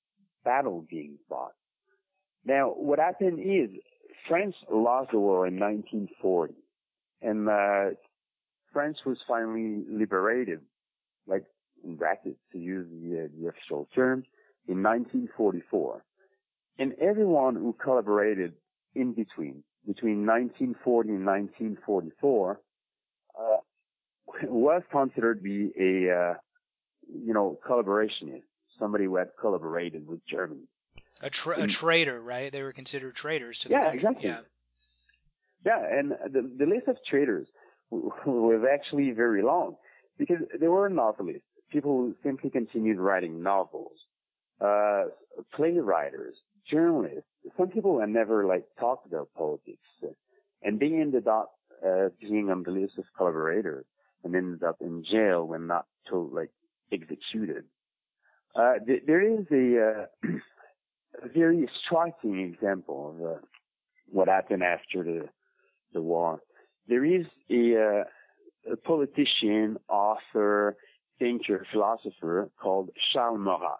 battle being fought. Now, what happened is France lost the war in nineteen forty, and uh, France was finally liberated, like in brackets to use the, uh, the official term, in nineteen forty-four. And everyone who collaborated in between, between nineteen forty and nineteen forty-four uh, was considered to be a, uh, you know, collaborationist, somebody who had collaborated with Germany. A, tra- a And, traitor, right? They were considered traitors to the yeah, country. exactly. Yeah, yeah, and the, the list of traitors was actually very long because there were novelists, people who simply continued writing novels, uh, playwriters, journalists, some people had never like talked about politics, uh, and they ended up uh, being on the list of collaborators and ended up in jail when not to like executed. Uh, th- there is a, uh, a very striking example of uh, what happened after the the war. There is a, uh, a politician, author, thinker, philosopher called Charles Maurras.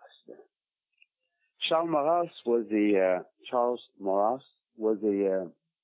Charles Maurras was a uh, Charles Maurras was a uh,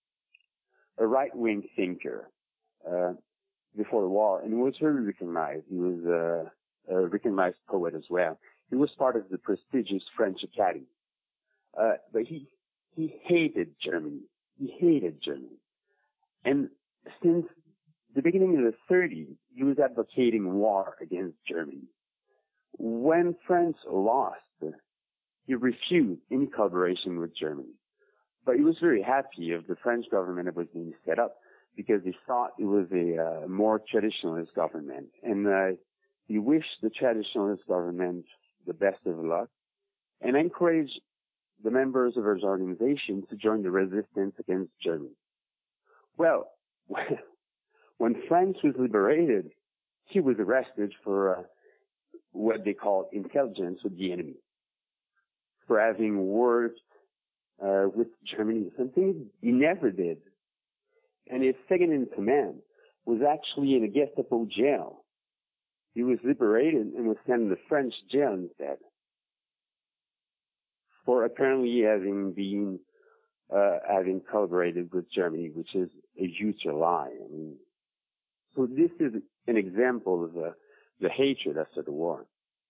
a right-wing thinker uh, before the war, and he was very recognized. He was uh, a recognized poet as well. He was part of the prestigious French Academy, uh, but he he hated Germany. He hated Germany, and since the beginning of the thirties, he was advocating war against Germany. When France lost, he refused any collaboration with Germany. But he was very happy of the French government that was being set up because he thought it was a uh, more traditionalist government. And uh, he wished the traditionalist government the best of luck and encouraged the members of his organization to join the resistance against Germany. Well, when France was liberated, he was arrested for uh, what they called intelligence with the enemy, for having worked uh, with Germany, something he never did. And his second in command was actually in a Gestapo jail. He was liberated and was sent to French jail instead, for apparently having been uh, having collaborated with Germany, which is a huge lie. I mean, so this is an example of the, the hatred after the war.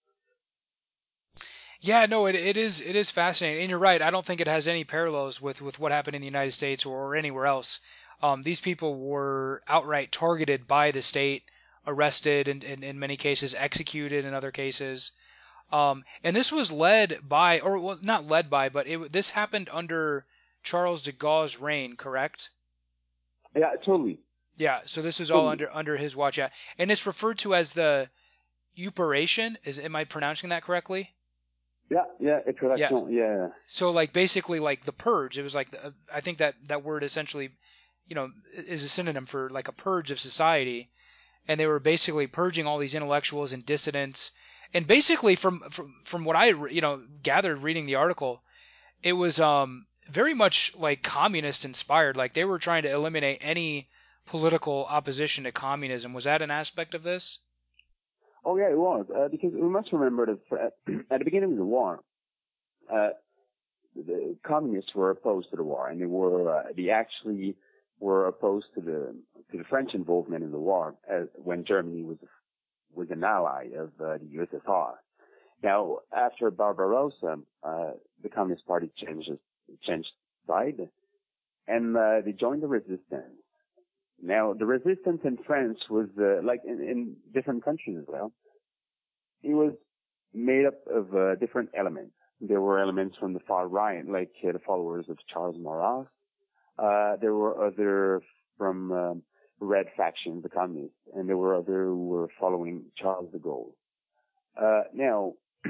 yeah, no, it it is it is fascinating, and you're right. I don't think it has any parallels with, with what happened in the United States or anywhere else. Um, these people were outright targeted by the state, arrested, and, and in many cases executed in other cases. Um, and this was led by, or well, not led by, but it, this happened under Charles de Gaulle's reign, correct? Yeah, totally. Yeah, so this is all Totally. under under his watch. Yeah, and it's referred to as the Epuration. Is am I pronouncing that correctly? Yeah, yeah, Yeah. extraction, yeah. So like basically like the purge. It was like the, I think that that word essentially, you know, is a synonym for like a purge of society. And they were basically purging all these intellectuals and dissidents. And basically, from from from what I you know gathered reading the article, it was um very much like communist inspired. Like they were trying to eliminate any political opposition to communism. Was that an aspect of this? Oh, yeah, it was. Uh, because we must remember that for, at the beginning of the war, uh, the communists were opposed to the war, and they were uh, they actually were opposed to the to the French involvement in the war as, when Germany was was an ally of uh, the U S S R. Now, after Barbarossa, uh, the Communist Party changed changed side, and uh, they joined the resistance. Now, the resistance in France was uh, like in, in different countries as well. It was made up of uh, different elements. There were elements from the far right, like uh, the followers of Charles Maurras. Uh, there were other from um, red faction, the communists, and there were other who were following Charles de Gaulle. Uh, now,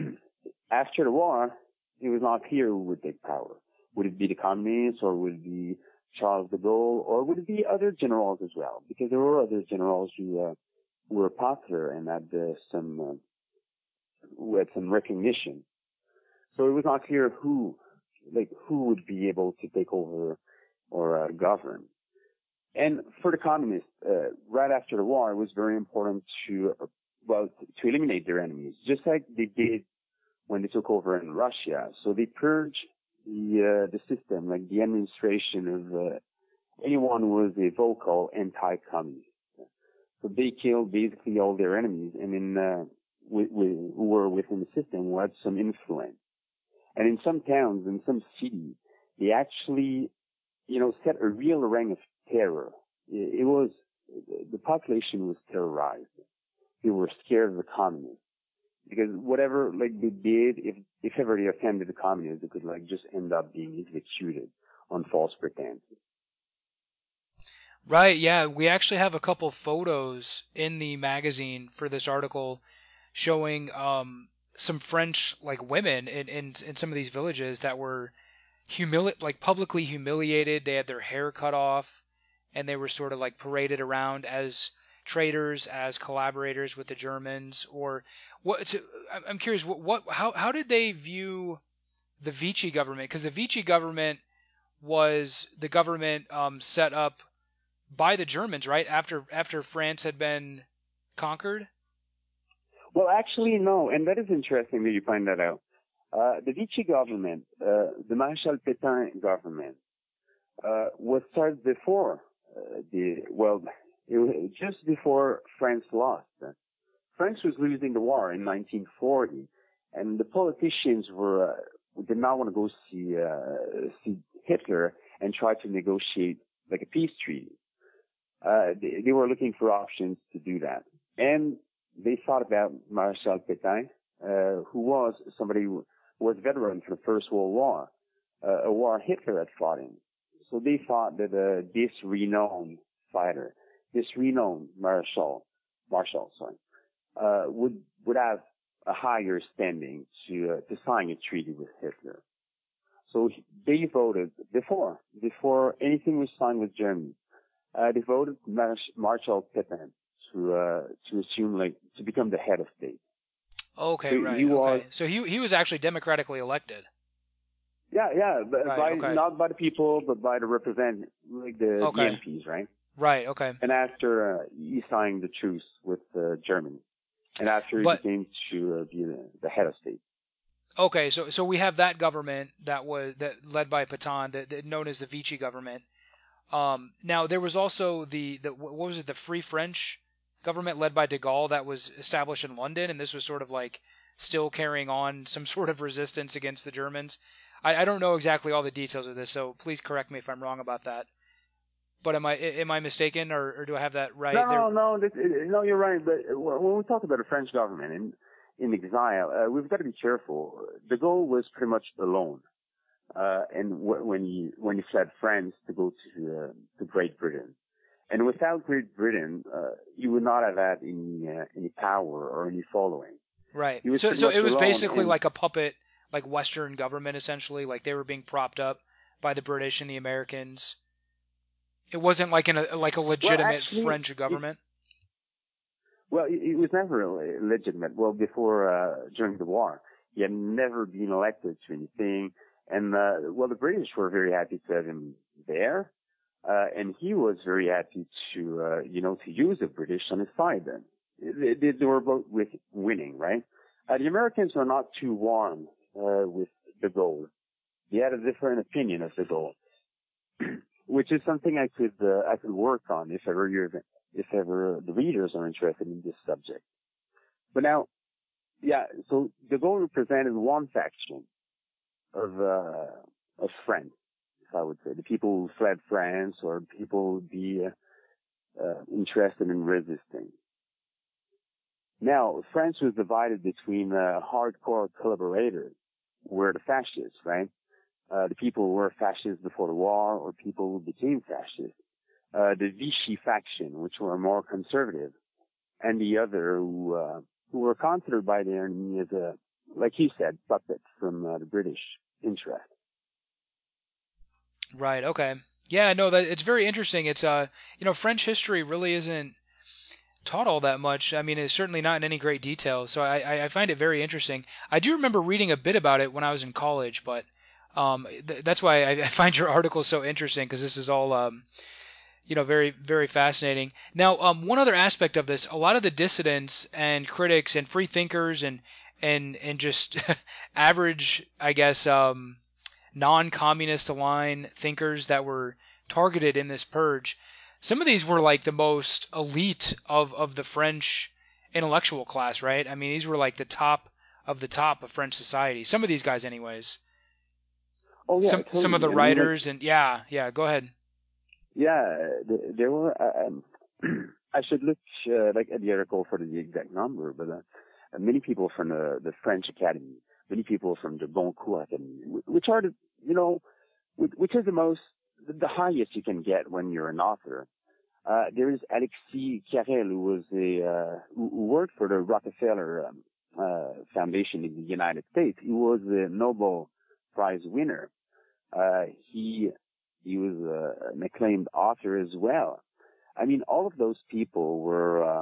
after the war, it was not clear who would take power. Would it be the communists, or would it be Charles de Gaulle, or would it be other generals as well? Because there were other generals who, uh, were popular and had uh, some uh, who had some recognition. So it was not clear who, like, who would be able to take over or uh, govern. And for the communists, uh, right after the war, it was very important to, uh, well, to eliminate their enemies, just like they did when they took over in Russia. So they purged the, uh, the system, like the administration of uh, anyone who was a vocal anti-communist. So they killed basically all their enemies, and in, uh, we, we, who were within the system who had some influence. And in some towns, in some cities, they actually you know, set a real reign of terror. It, it was, the population was terrorized. They were scared of the communists. Because whatever, like, they did, if, if ever they offended the communists, they could, like, just end up being executed on false pretenses. Right, yeah. We actually have a couple photos in the magazine for this article showing um, some French, like, women in, in, in some of these villages that were humili- like publicly humiliated. They had their hair cut off, and they were sort of like paraded around as traitors, as collaborators with the Germans. Or what? So, I'm I'm curious. What, what? How? How did they view the Vichy government? Because the Vichy government was the government um, set up by the Germans, right? After after France had been conquered. Well, actually, no, and that is interesting that you find that out. Uh, the Vichy government, uh, the Marshal Pétain government, uh, was started before uh, the, well, it was just before France lost. France was losing the war in nineteen forty, and the politicians were, uh, did not want to go see, uh, see Hitler and try to negotiate like a peace treaty. Uh, they, they were looking for options to do that. And they thought about Marshal Pétain, uh, who was somebody who was a veteran for the First World War, uh, a war Hitler had fought in. So they thought that uh, this renowned fighter, this renowned Marshal, Marshal, sorry, uh, would would have a higher standing to uh, to sign a treaty with Hitler. So they voted before before anything was signed with Germany. Uh, they voted Marsh- Marshal Pétain to uh, to assume like to become the head of state. Okay, So right. he was, Okay, so he he was actually democratically elected. yeah, yeah, but Right. by Okay. not by the people, but by the represent like the, the Okay. M Ps, right? Right. Okay. And after uh, he signed the truce with uh, Germany, and after he But became to uh, be the, the head of state. okay, so so we have that government that was that led by Pétain, that, that known as the Vichy government. Um, now there was also the the what was it, the Free French government led by De Gaulle that was established in London, and this was sort of like still carrying on some sort of resistance against the Germans. I, I don't know exactly all the details of this, so please correct me if I'm wrong about that. But am I am I mistaken, or, or do I have that right? There. No, no, this, no, you're right. But when we talk about the French government in in exile, uh, we've got to be careful. De Gaulle was pretty much alone, uh, and w- when he when he fled France to go to uh, to Great Britain, and without Great Britain, uh, he would not have had any uh, any power or any following. Right. He was So pretty so much it was alone, basically and like a puppet, like Western government essentially, like they were being propped up by the British and the Americans. It wasn't like an a, like a well, legitimate actually, French it, government. well, it, it was never legitimate. Well, before uh, during the war, he had never been elected to anything, and uh, well, the British were very happy to have him there. Uh, and he was very happy to, uh, you know, to use the British on his side then. They, they, they were both with winning, right? Uh, the Americans were not too warm, uh, with de Gaulle. They had a different opinion of de Gaulle, which is something I could, uh, I could work on if ever you're, if ever the readers are interested in this subject. But now, yeah, so de Gaulle represented one faction of, uh, of France. I would say the people who fled France or people who would be uh, uh, interested in resisting. Now, France was divided between uh, hardcore collaborators, who were the fascists, right? Uh, the people who were fascists before the war or people who became fascists. Uh, the Vichy faction, which were more conservative, and the other who uh, who were considered by the enemy as a, like he said, puppet from uh, the British interest. Right. Okay. Yeah. No. That it's very interesting. It's uh, you know, French history really isn't taught all that much. I mean, it's certainly not in any great detail. So I I I find it very interesting. I do remember reading a bit about it when I was in college, but um, th- that's why I, I find your article so interesting because this is all um, you know, very very fascinating. Now, um, one other aspect of this, a lot of the dissidents and critics and free thinkers and and and just average, I guess, um, non-communist aligned thinkers that were targeted in this purge, some of these were like the most elite of, of the French intellectual class, right? I mean, these were like the top of the top of French society. Some of these guys, anyways. Oh yeah, Some some of the totally. I mean, like, writers and yeah, yeah. Go ahead. yeah, th- there were. Uh, um, I should look uh, like at the article for the exact number, but uh, many people from the, the French Academy, many people from the Goncourt Academy, wh- which are the, you know, which, which is the most, the, the highest you can get when you're an author. Uh, there is Alexis Carrel, who was a, uh, who, who worked for the Rockefeller um, uh, Foundation in the United States. He was a Nobel Prize winner. Uh, he, he was uh, an acclaimed author as well. I mean, all of those people were, uh,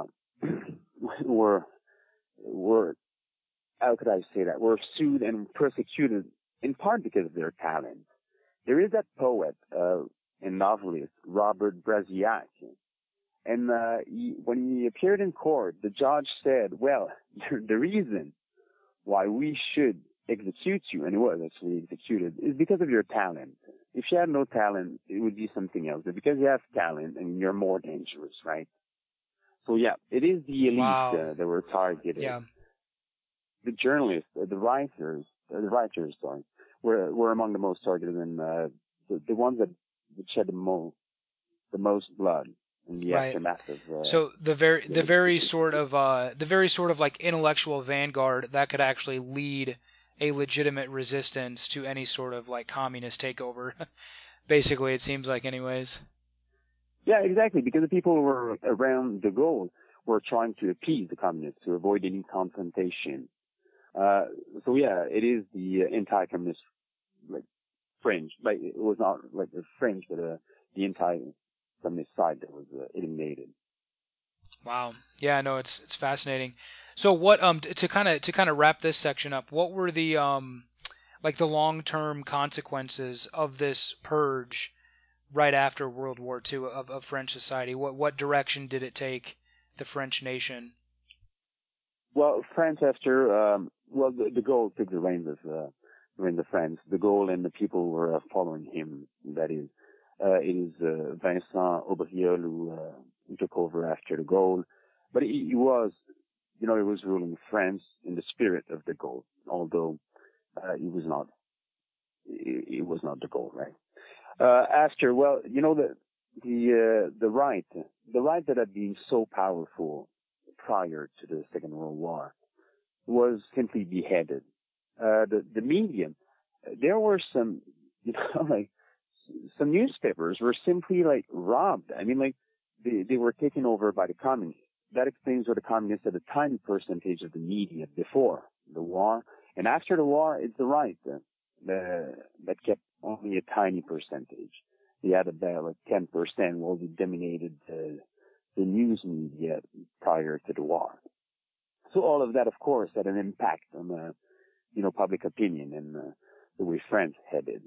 were, were, how could I say that, were sued and persecuted in part because of their talent. There is that poet, uh, and novelist, Robert Brasillac. And, uh, he, when he appeared in court, the judge said, well, the reason why we should execute you, and he was actually executed, is because of your talent. If you had no talent, it would be something else. But because you have talent, and you're more dangerous, right? So yeah, it is the elite Wow. uh, that were targeted. Yeah. The journalists, uh, the writers, uh, the writers, sorry, were were among the most targeted, and uh, the, the ones that shed the most the most blood in the Right. aftermath of uh, So the very the the very execution. sort of uh the very sort of like intellectual vanguard that could actually lead a legitimate resistance to any sort of like communist takeover. Basically, it seems like anyways. Yeah, exactly, because the people who were around de Gaulle were trying to appease the communists to avoid any confrontation. Uh, so yeah, it is the uh, anti-communist like fringe, like it was not like the fringe, but uh, the anti-communist side that was uh, eliminated. Wow. Yeah, no, it's it's fascinating. So what um t- to kind of to kind of wrap this section up, what were the um like the long-term consequences of this purge right after World War Two of, of French society? What what direction did it take the French nation? Well, France after, um, well, the, the Gaulle took the reins of, uh, reins of France. De Gaulle and the people who were uh, following him, that is, uh, it is, uh, Vincent Aubriol who, uh, who took over after De Gaulle. But he, he was, you know, he was ruling France in the spirit of De Gaulle, although, uh, he was not, he, he was not De Gaulle, right? Uh, after, well, you know, the, the, uh, the right, the right that had been so powerful prior to the Second World War was simply beheaded. Uh, the, the media, there were some, you know, like, some newspapers were simply, like, robbed. I mean, like, they, they were taken over by the communists. That explains why the communists had a tiny percentage of the media before the war. And after the war, it's the right uh, the, that kept only a tiny percentage. They had about, like, ten percent while they dominated the, the news media prior to the war. So all of that, of course, had an impact on, uh, you know, public opinion and uh, the way France headed.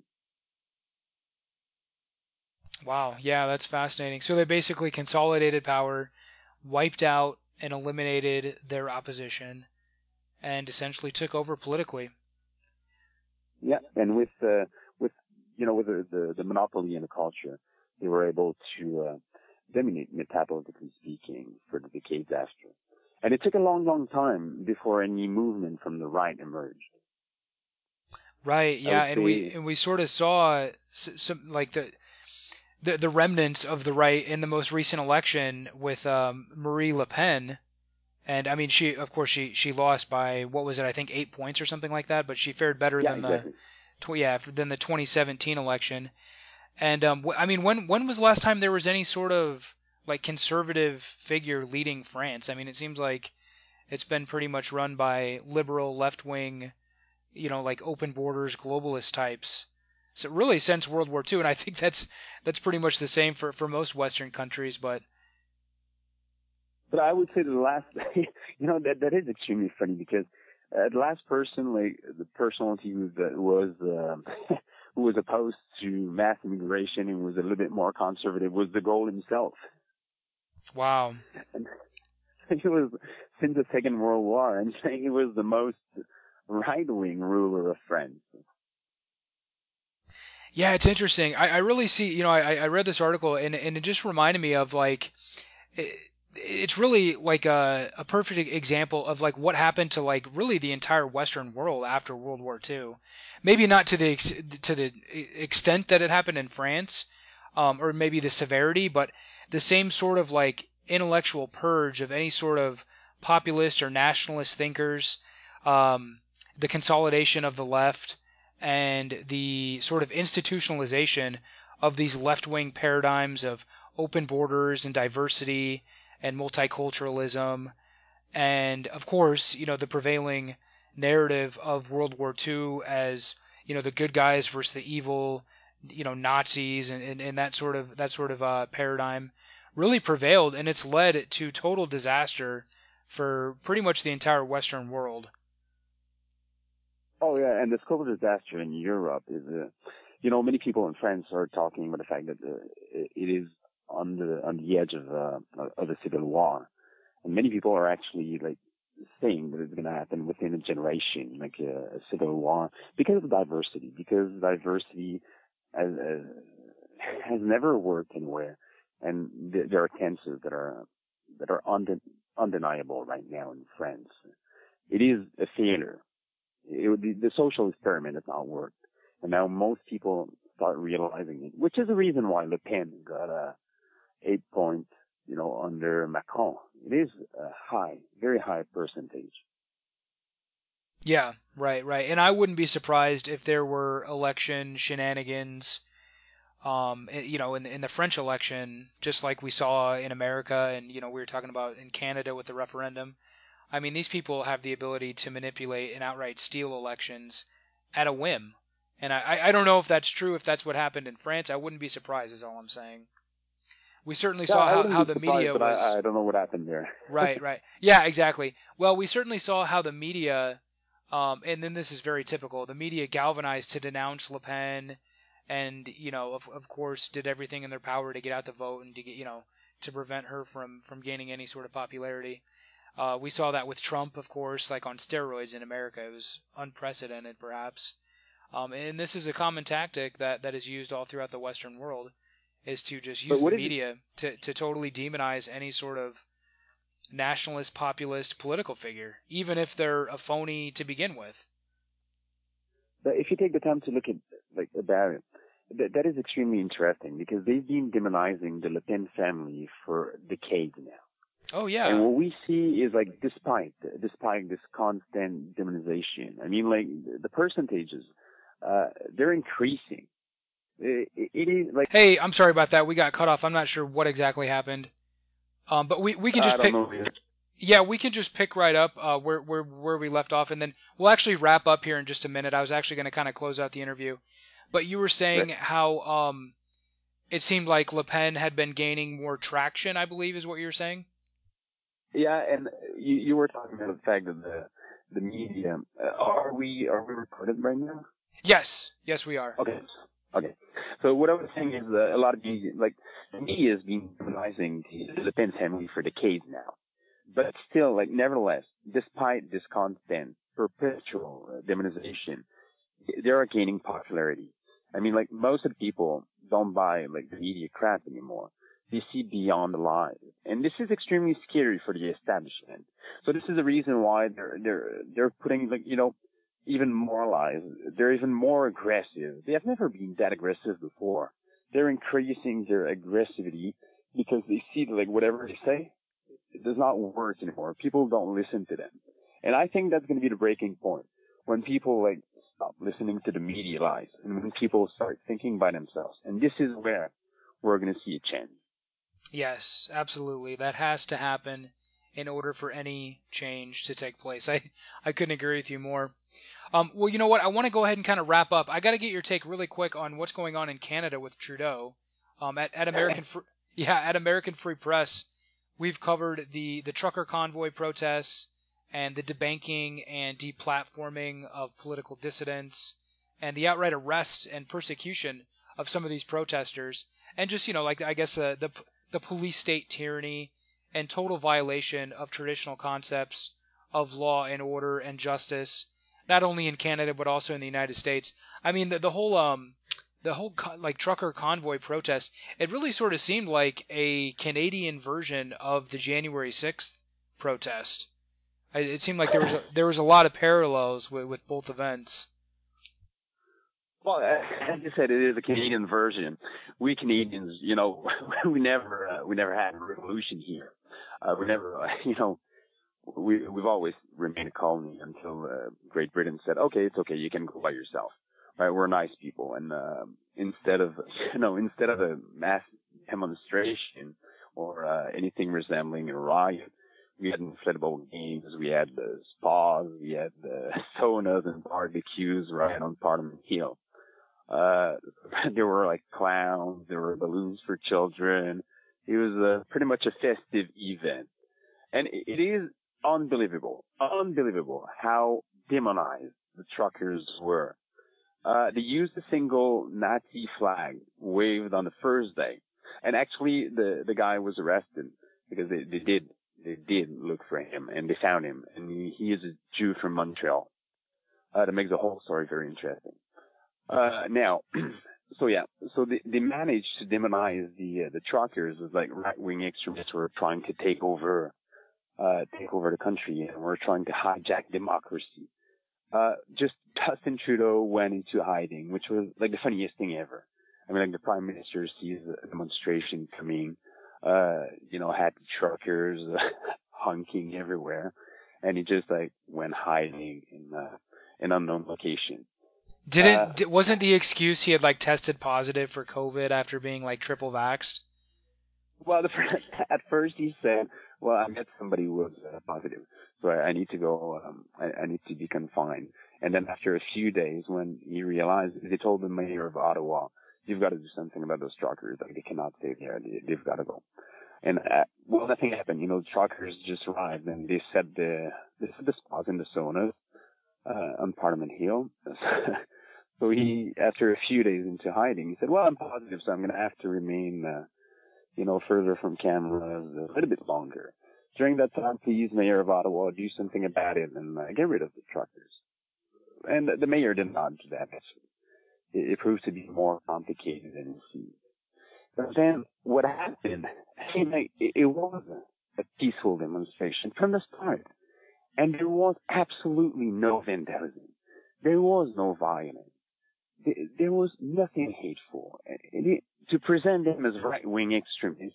Wow, yeah, that's fascinating. So they basically consolidated power, wiped out and eliminated their opposition, and essentially took over politically. Yeah, and with uh, with you know with the, the the monopoly in the culture, they were able to uh, dominate, metabolically speaking, for the decades after. And it took a long, long time before any movement from the right emerged. Right, I yeah, would and we say, and we sort of saw s- some like the the, the remnants of the right in the most recent election with um, Marie Le Pen. And I mean, she of course she she lost by what was it? I think eight points or something like that. But she fared better yeah, than the exactly. tw- yeah than the twenty seventeen election. And um, wh- I mean, when when was the last time there was any sort of like conservative figure leading France? I mean, it seems like it's been pretty much run by liberal, left wing, you know, like open borders, globalist types. So really since World War Two, and I think that's that's pretty much the same for, for most Western countries. But But I would say the last, you know, that that is extremely funny because uh, the last person, like the personality who that was um, who was opposed to mass immigration and was a little bit more conservative was de Gaulle himself. wow, And he was since the Second World War, and he was the most right-wing ruler of France. yeah, it's interesting. I, I really see, you know, I, I read this article and and it just reminded me of like it's really like a, a perfect example of like what happened to like really the entire Western world after World War Two. Maybe not to the ex- to the extent that it happened in France, um, or maybe the severity, but the same sort of like intellectual purge of any sort of populist or nationalist thinkers, um, the consolidation of the left, and the sort of institutionalization of these left-wing paradigms of open borders and diversity and multiculturalism, and of course, you know, the prevailing narrative of World War Two as, you know, the good guys versus the evil, you know, Nazis, and, and, and that sort of that sort of uh, paradigm really prevailed, and it's led to total disaster for pretty much the entire Western world. Oh yeah, and the scope of disaster in Europe is, uh, you know, many people in France are talking about the fact that uh, it is on the on the edge of uh, of a civil war, and many people are actually like saying that it's going to happen within a generation, like a, a civil war, because of diversity, because diversity has, uh, has never worked anywhere, and th- there are tensions that are that are unde- undeniable right now in France. It is a failure. It would be, the social experiment has not worked. And now most people start realizing it, which is the reason why Le Pen got a eight point, you know, under Macron. It is a high, very high percentage. Yeah, right, right. And I wouldn't be surprised if there were election shenanigans, um, i- you know, in in the French election, just like we saw in America, and you know, we were talking about in Canada with the referendum. I mean, these people have the ability to manipulate and outright steal elections at a whim. And I, I I don't know if that's true, if that's what happened in France. I wouldn't be surprised, is all I'm saying. We certainly Yeah, saw I how, wouldn't how be the surprised, media but was. I, I don't know what happened there. Right, right. Yeah, exactly. Well, we certainly saw how the media, um, and then this is very typical, the media galvanized to denounce Le Pen and, you know, of, of course, did everything in their power to get out the vote and to get, you know, to prevent her from, from gaining any sort of popularity. Uh, we saw that with Trump, of course, like on steroids in America. It was unprecedented, perhaps. Um, and this is a common tactic that, that is used all throughout the Western world, is to just But use the what is it? media to, to totally demonize any sort of nationalist, populist political figure, even if they're a phony to begin with. But if you take the time to look at like about it, that, that is extremely interesting because they've been demonizing the Le Pen family for decades now. Oh And yeah. what we see is like, despite despite this constant demonization, I mean, like the percentages, uh, they're increasing. It, it is like, Hey, I'm sorry about that. We got cut off. I'm not sure what exactly happened. Um, but we, we can I just don't pick. know. Yeah, we can just pick right up uh, where where where we left off, and then we'll actually wrap up here in just a minute. I was actually going to kind of close out the interview, but you were saying Right. how um it seemed like Le Pen had been gaining more traction. I believe is what you were saying. Yeah, and you, you were talking about the fact that the the media, uh, are we are we recorded right now? Yes, yes, we are. Okay. Okay. So what I was saying is that a lot of media, like the media, has been demonizing the Le Pen family for decades now. But still, like, nevertheless, despite this constant, perpetual uh, demonization, they are gaining popularity. I mean, like, most of the people don't buy, like, the media crap anymore. They see beyond the lies. And this is extremely scary for the establishment. So this is the reason why they're, they're, they're putting, like, you know, even more lies. They're even more aggressive. They have never been that aggressive before. They're increasing their aggressivity because they see, like, whatever they say, it does not work anymore. People don't listen to them. And I think that's going to be the breaking point. When people like stop listening to the media lies and when people start thinking by themselves. And this is where we're going to see a change. Yes, absolutely. That has to happen in order for any change to take place. I I couldn't agree with you more. Um, well, you know what? I want to go ahead and kind of wrap up. I got to get your take really quick on what's going on in Canada with Trudeau. Um, at, at American Fr- yeah, at American Free Press, we've covered the the trucker convoy protests and the debanking and deplatforming of political dissidents and the outright arrest and persecution of some of these protesters and just you know like I guess uh, the the police state tyranny and total violation of traditional concepts of law and order and justice not only in Canada but also in the United States. I mean, the, the whole um, the whole co- like trucker convoy protest, it really sort of seemed like a Canadian version of the January sixth protest. I, it seemed like there was a, there was a lot of parallels with, with both events. Well, as you said, it is a Canadian version. We Canadians, you know, we never uh, we never had a revolution here. Uh, we never, uh, you know, we we've always remained a colony until uh, Great Britain said, okay, it's okay, you can go by yourself. Right? We're nice people, and uh, instead of you know instead of a mass demonstration or uh, anything resembling a riot, we had inflatable games, we had the spas, we had the saunas and barbecues right on Parliament Hill. Uh, there were like clowns, there were balloons for children. It was uh, pretty much a festive event. And it, it is unbelievable, unbelievable how demonized the truckers were. Uh, they used a single Nazi flag waved on the first day. And actually the, the guy was arrested because they, they did, they did look for him and they found him. And he, he is a Jew from Montreal. Uh, that makes the whole story very interesting. Uh, now, so yeah, so they, they managed to demonize the, uh, the truckers as like right-wing extremists who were trying to take over, uh, take over the country and were trying to hijack democracy. Uh, just Justin Trudeau went into hiding, which was like the funniest thing ever. I mean, like the prime minister sees a demonstration coming, uh, you know, had truckers uh, honking everywhere, and he just like went hiding in, uh, an unknown location. Didn't uh, wasn't the excuse he had like tested positive for COVID after being like triple vaxxed? Well, the, at first he said, "Well, I met somebody who was uh, positive, so I, I need to go. Um, I, I need to be confined." And then after a few days, when he realized, they told the mayor of Ottawa, "You've got to do something about those truckers. Like they cannot stay there. They, they've got to go." And uh, well, nothing happened. You know, the truckers just arrived and they set the they set the spas in the saunas uh, on Parliament Hill. So he, after a few days into hiding, he said, "Well, I'm positive, so I'm going to have to remain, uh, you know, further from cameras a little bit longer. During that time, please, Mayor of Ottawa, do something about it and uh, get rid of the truckers." And the mayor did not do that. It, it proved to be more complicated than it seemed. But then what happened, I mean, like, it, it was a peaceful demonstration from the start. And there was absolutely no vandalism. There was no violence. There was nothing hateful. It, to present them as right-wing extremists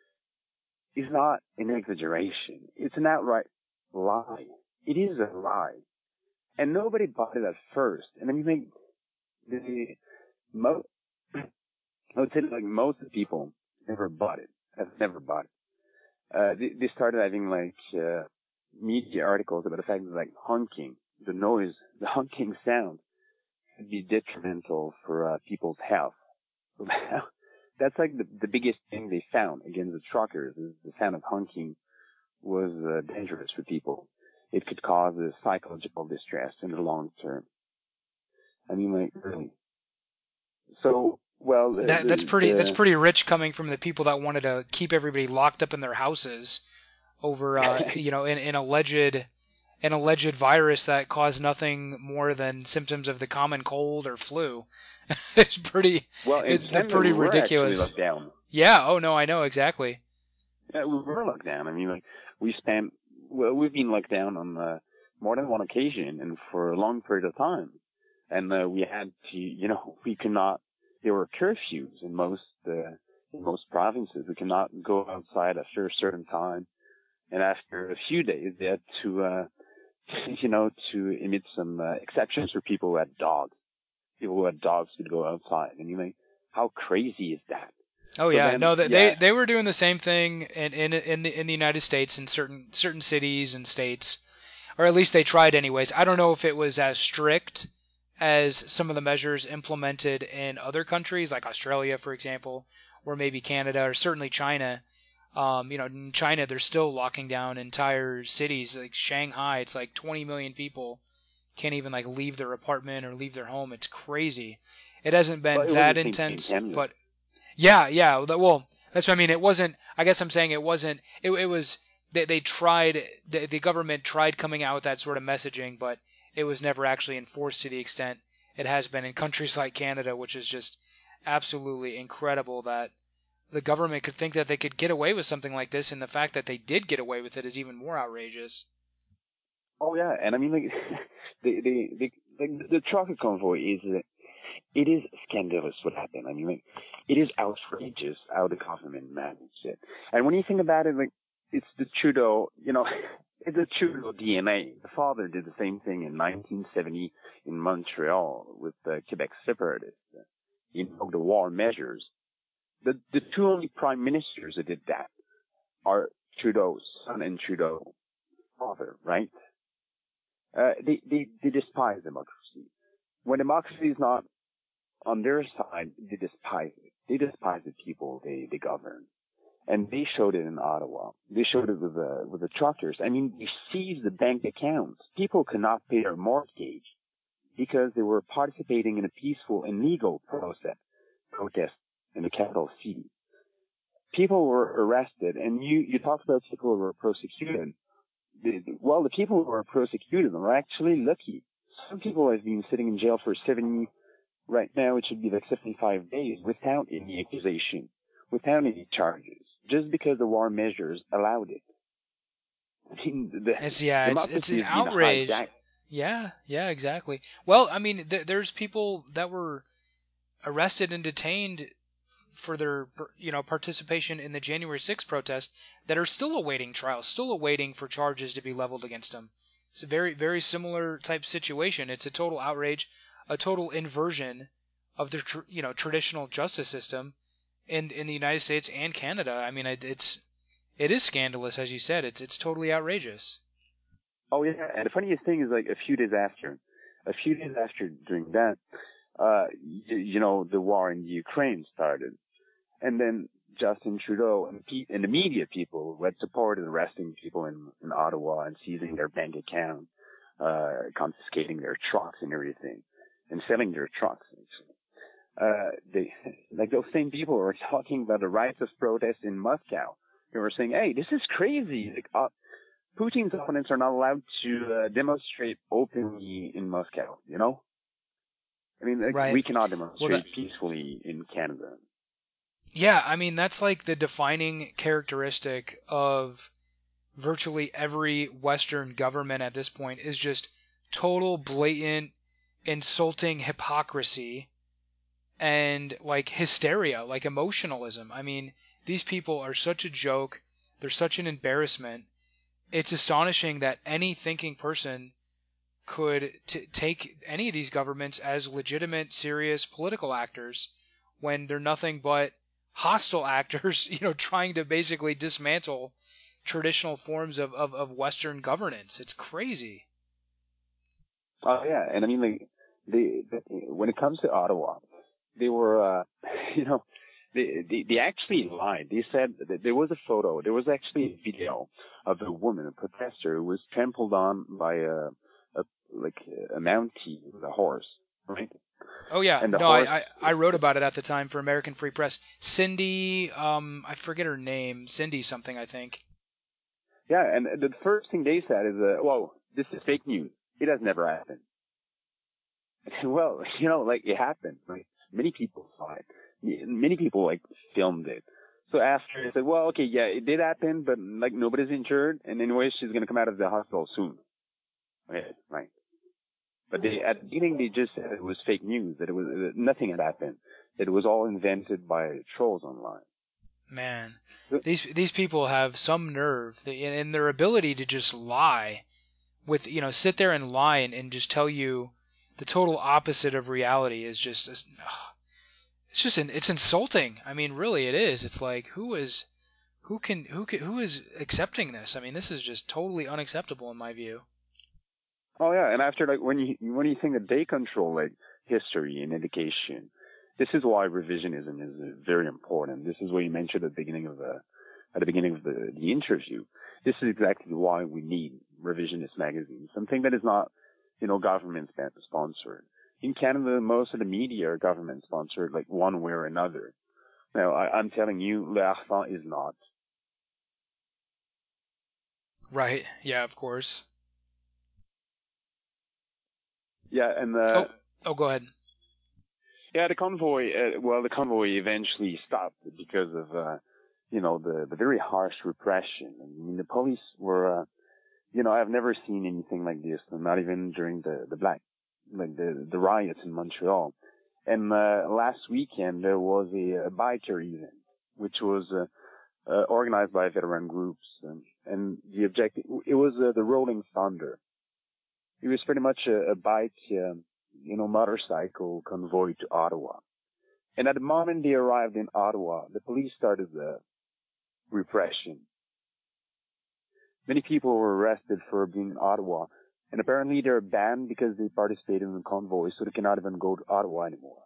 is not an exaggeration. It's an outright lie. It is a lie. And nobody bought it at first. And I mean, like, the, mo- I would say like most of the people never bought it. Have never bought it. Uh, they, they started having like, uh, media articles about the fact that like honking, the noise, the honking sound, could be detrimental for uh, people's health. So that's like the, the biggest thing they found against the truckers is the sound of honking was uh, dangerous for people. It could cause a psychological distress in the long term. I mean, like, really. So, well, the, That that's the, pretty that's the pretty rich coming from the people that wanted to keep everybody locked up in their houses over uh, you know, an, an alleged an alleged virus that caused nothing more than symptoms of the common cold or flu. It's pretty well, in it's they're Canada, pretty we were actually ridiculous. locked down. Yeah, oh no, I know exactly. Yeah, we were locked down. I mean, like, we spent, well, we've been locked down on uh, more than one occasion and for a long period of time. And uh, we had to, you know, we could not, there were curfews in most, uh, in most provinces. We could not go outside after a certain time. And after a few days, they had to, uh, you know, to emit some uh, exceptions for people who had dogs. People who had dogs could go outside. And you're like, how crazy is that? Oh So yeah, then, no, they they yeah, they were doing the same thing in in in the in the United States in certain certain cities and states, or at least they tried anyways. I don't know if it was as strict as some of the measures implemented in other countries like Australia, for example, or maybe Canada, or certainly China. Um, you know, in China they're still locking down entire cities like Shanghai. It's like twenty million people can't even like leave their apartment or leave their home. It's crazy. It hasn't well, been it was that the same thing in intense, Canada. but yeah, yeah. Well, that's what I mean. It wasn't. I guess I'm saying it wasn't. It, it was. They, they tried. The, the government tried coming out with that sort of messaging, but it was never actually enforced to the extent it has been in countries like Canada, which is just absolutely incredible that the government could think that they could get away with something like this, and the fact that they did get away with it is even more outrageous. Oh yeah, and I mean like the the the the, the chocolate convoy is uh, it is scandalous what happened. I mean like it is outrageous how the government managed it. And when you think about it, like it's the Trudeau, you know, it's the Trudeau D N A. The father did the same thing in nineteen seventy in Montreal with the Quebec separatists. He invoked the war measures. The the two only prime ministers that did that are Trudeau's son and Trudeau's father, right? Uh, they, they, they despise democracy. When democracy is not on their side, they despise it. They despise the people they, they govern. And they showed it in Ottawa. They showed it with the, with the truckers. I mean, they seized the bank accounts. People could not pay their mortgage because they were participating in a peaceful and legal process, protest in the capital city. People were arrested, and you, you talked about people who were prosecuted. The, well, the people who are prosecuted are actually lucky. Some people have been sitting in jail for seventy, right now it should be like seventy-five days without any accusation, without any charges, just because the war measures allowed it. I mean, the It's yeah, it's it's democracy an has been outrage. hijacked. Yeah, yeah, exactly. Well, I mean, th- there's people that were arrested and detained for their you know participation in the January sixth protest that are still awaiting trial, still awaiting for charges to be leveled against them. It's a very very similar type situation. It's a total outrage, a total inversion of the tr- you know traditional justice system in in the United States and Canada. I mean, it, it's it is scandalous, as you said. It's it's totally outrageous. Oh yeah, and the funniest thing is like a few days after, a few days after doing that, uh, you, you know, the war in Ukraine started. And then Justin Trudeau and, pe- and the media people who had supported arresting people in, in Ottawa and seizing their bank account, uh, confiscating their trucks and everything, and selling their trucks, actually. Uh, they, like those same people were talking about the rights of protest in Moscow. They were saying, hey, this is crazy. Like, uh, Putin's opponents are not allowed to uh, demonstrate openly in Moscow, you know? I mean, like, Right. we cannot Well, that demonstrate peacefully in Canada. yeah, I mean that's like the defining characteristic of virtually every Western government at this point is just total blatant insulting hypocrisy and like hysteria, like emotionalism. I mean, these people are such a joke. They're such an embarrassment. It's astonishing that any thinking person could t- take any of these governments as legitimate, serious political actors when they're nothing but hostile actors, you know, trying to basically dismantle traditional forms of, of, of Western governance. It's crazy. Oh yeah, and I mean like they, they when it comes to Ottawa, they were uh you know they, they they actually lied. They said that there was a photo, there was actually a video of a woman, a protester, who was trampled on by a a like a Mountie with a horse, right? Oh yeah, And the no, horse, I, I, I wrote about it at the time for American Free Press. Cindy, um, I forget her name, Cindy something, I think. yeah, and the first thing they said is, uh, "Well, this is fake news. It has never happened." Well, you know, like it happened. Like many people saw it. Many people like filmed it. So after they said, well, okay, yeah, it did happen, but like nobody's injured, and anyway, she's gonna come out of the hospital soon. Okay, right. But they, at the beginning, they just said it was fake news, that it was that nothing had happened, that it was all invented by trolls online. Man, these these people have some nerve in their ability to just lie with, you know, sit there and lie and, and just tell you the total opposite of reality is just it's just it's insulting. I mean, really, it is. It's like who is who can who can who is accepting this? I mean, this is just totally unacceptable in my view. Oh yeah, and after like when you when you think that they control like history and education, this is why revisionism is very important. This is what you mentioned at the beginning of the at the beginning of the, the interview. This is exactly why we need revisionist magazines, something that is not, you know, government sponsored. In Canada, most of the media are government sponsored, like one way or another. Now, I, I'm telling you, Le Harfang is not. Right. Yeah, of course. Yeah, and uh, Oh, oh, go ahead. Yeah, the convoy. Uh, well, the convoy eventually stopped because of, uh, you know, the the very harsh repression. I mean, the police were, uh, you know, I've never seen anything like this. Not even during the the black, like the the riots in Montreal. And uh, last weekend there was a, a biker event, which was uh, uh, organized by veteran groups, and, and the objective it was uh, the Rolling Thunder. It was pretty much a, a bike, um, you know, motorcycle convoy to Ottawa. And at the moment they arrived in Ottawa, the police started the repression. Many people were arrested for being in Ottawa, and apparently they're banned because they participated in the convoy, so they cannot even go to Ottawa anymore.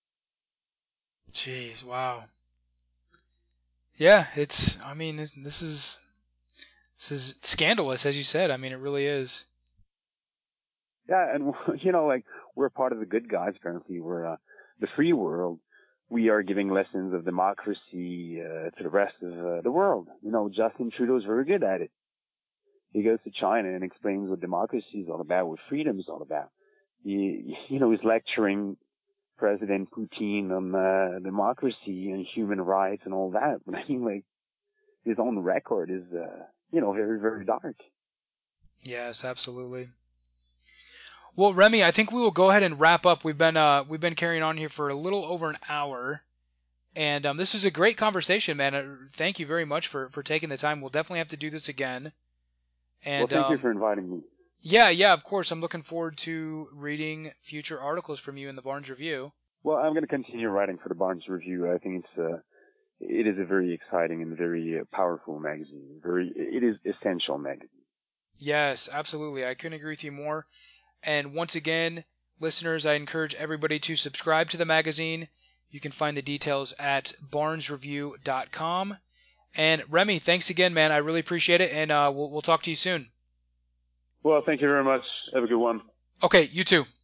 Jeez, wow. Yeah, it's. I mean, this, this is this is scandalous, as you said. I mean, it really is. Yeah, and you know, like we're part of the good guys. Apparently, we're uh, the free world. We are giving lessons of democracy uh, to the rest of uh, the world. You know, Justin Trudeau's very good at it. He goes to China and explains what democracy is all about, what freedom is all about. He, you know, he's lecturing President Putin on uh, democracy and human rights and all that. But I mean, like, his own record is, uh, you know, very, very dark. Yes, absolutely. Well, Remy, I think we will go ahead and wrap up. We've been uh, we've been carrying on here for a little over an hour, and um, this was a great conversation, man. Uh, thank you very much for for taking the time. We'll definitely have to do this again. Well, And thank you um, for inviting me. yeah, yeah, of course. I'm looking forward to reading future articles from you in the Barnes Review. Well, I'm going to continue writing for the Barnes Review. I think it's uh, it is a very exciting and very uh, powerful magazine. Very, it is essential magazine. Yes, absolutely. I couldn't agree with you more. And once again, listeners, I encourage everybody to subscribe to the magazine. You can find the details at barnes review dot com. And Remy, thanks again, man. I really appreciate it, and uh, we'll, we'll talk to you soon. Well, thank you very much. Have a good one. Okay, you too.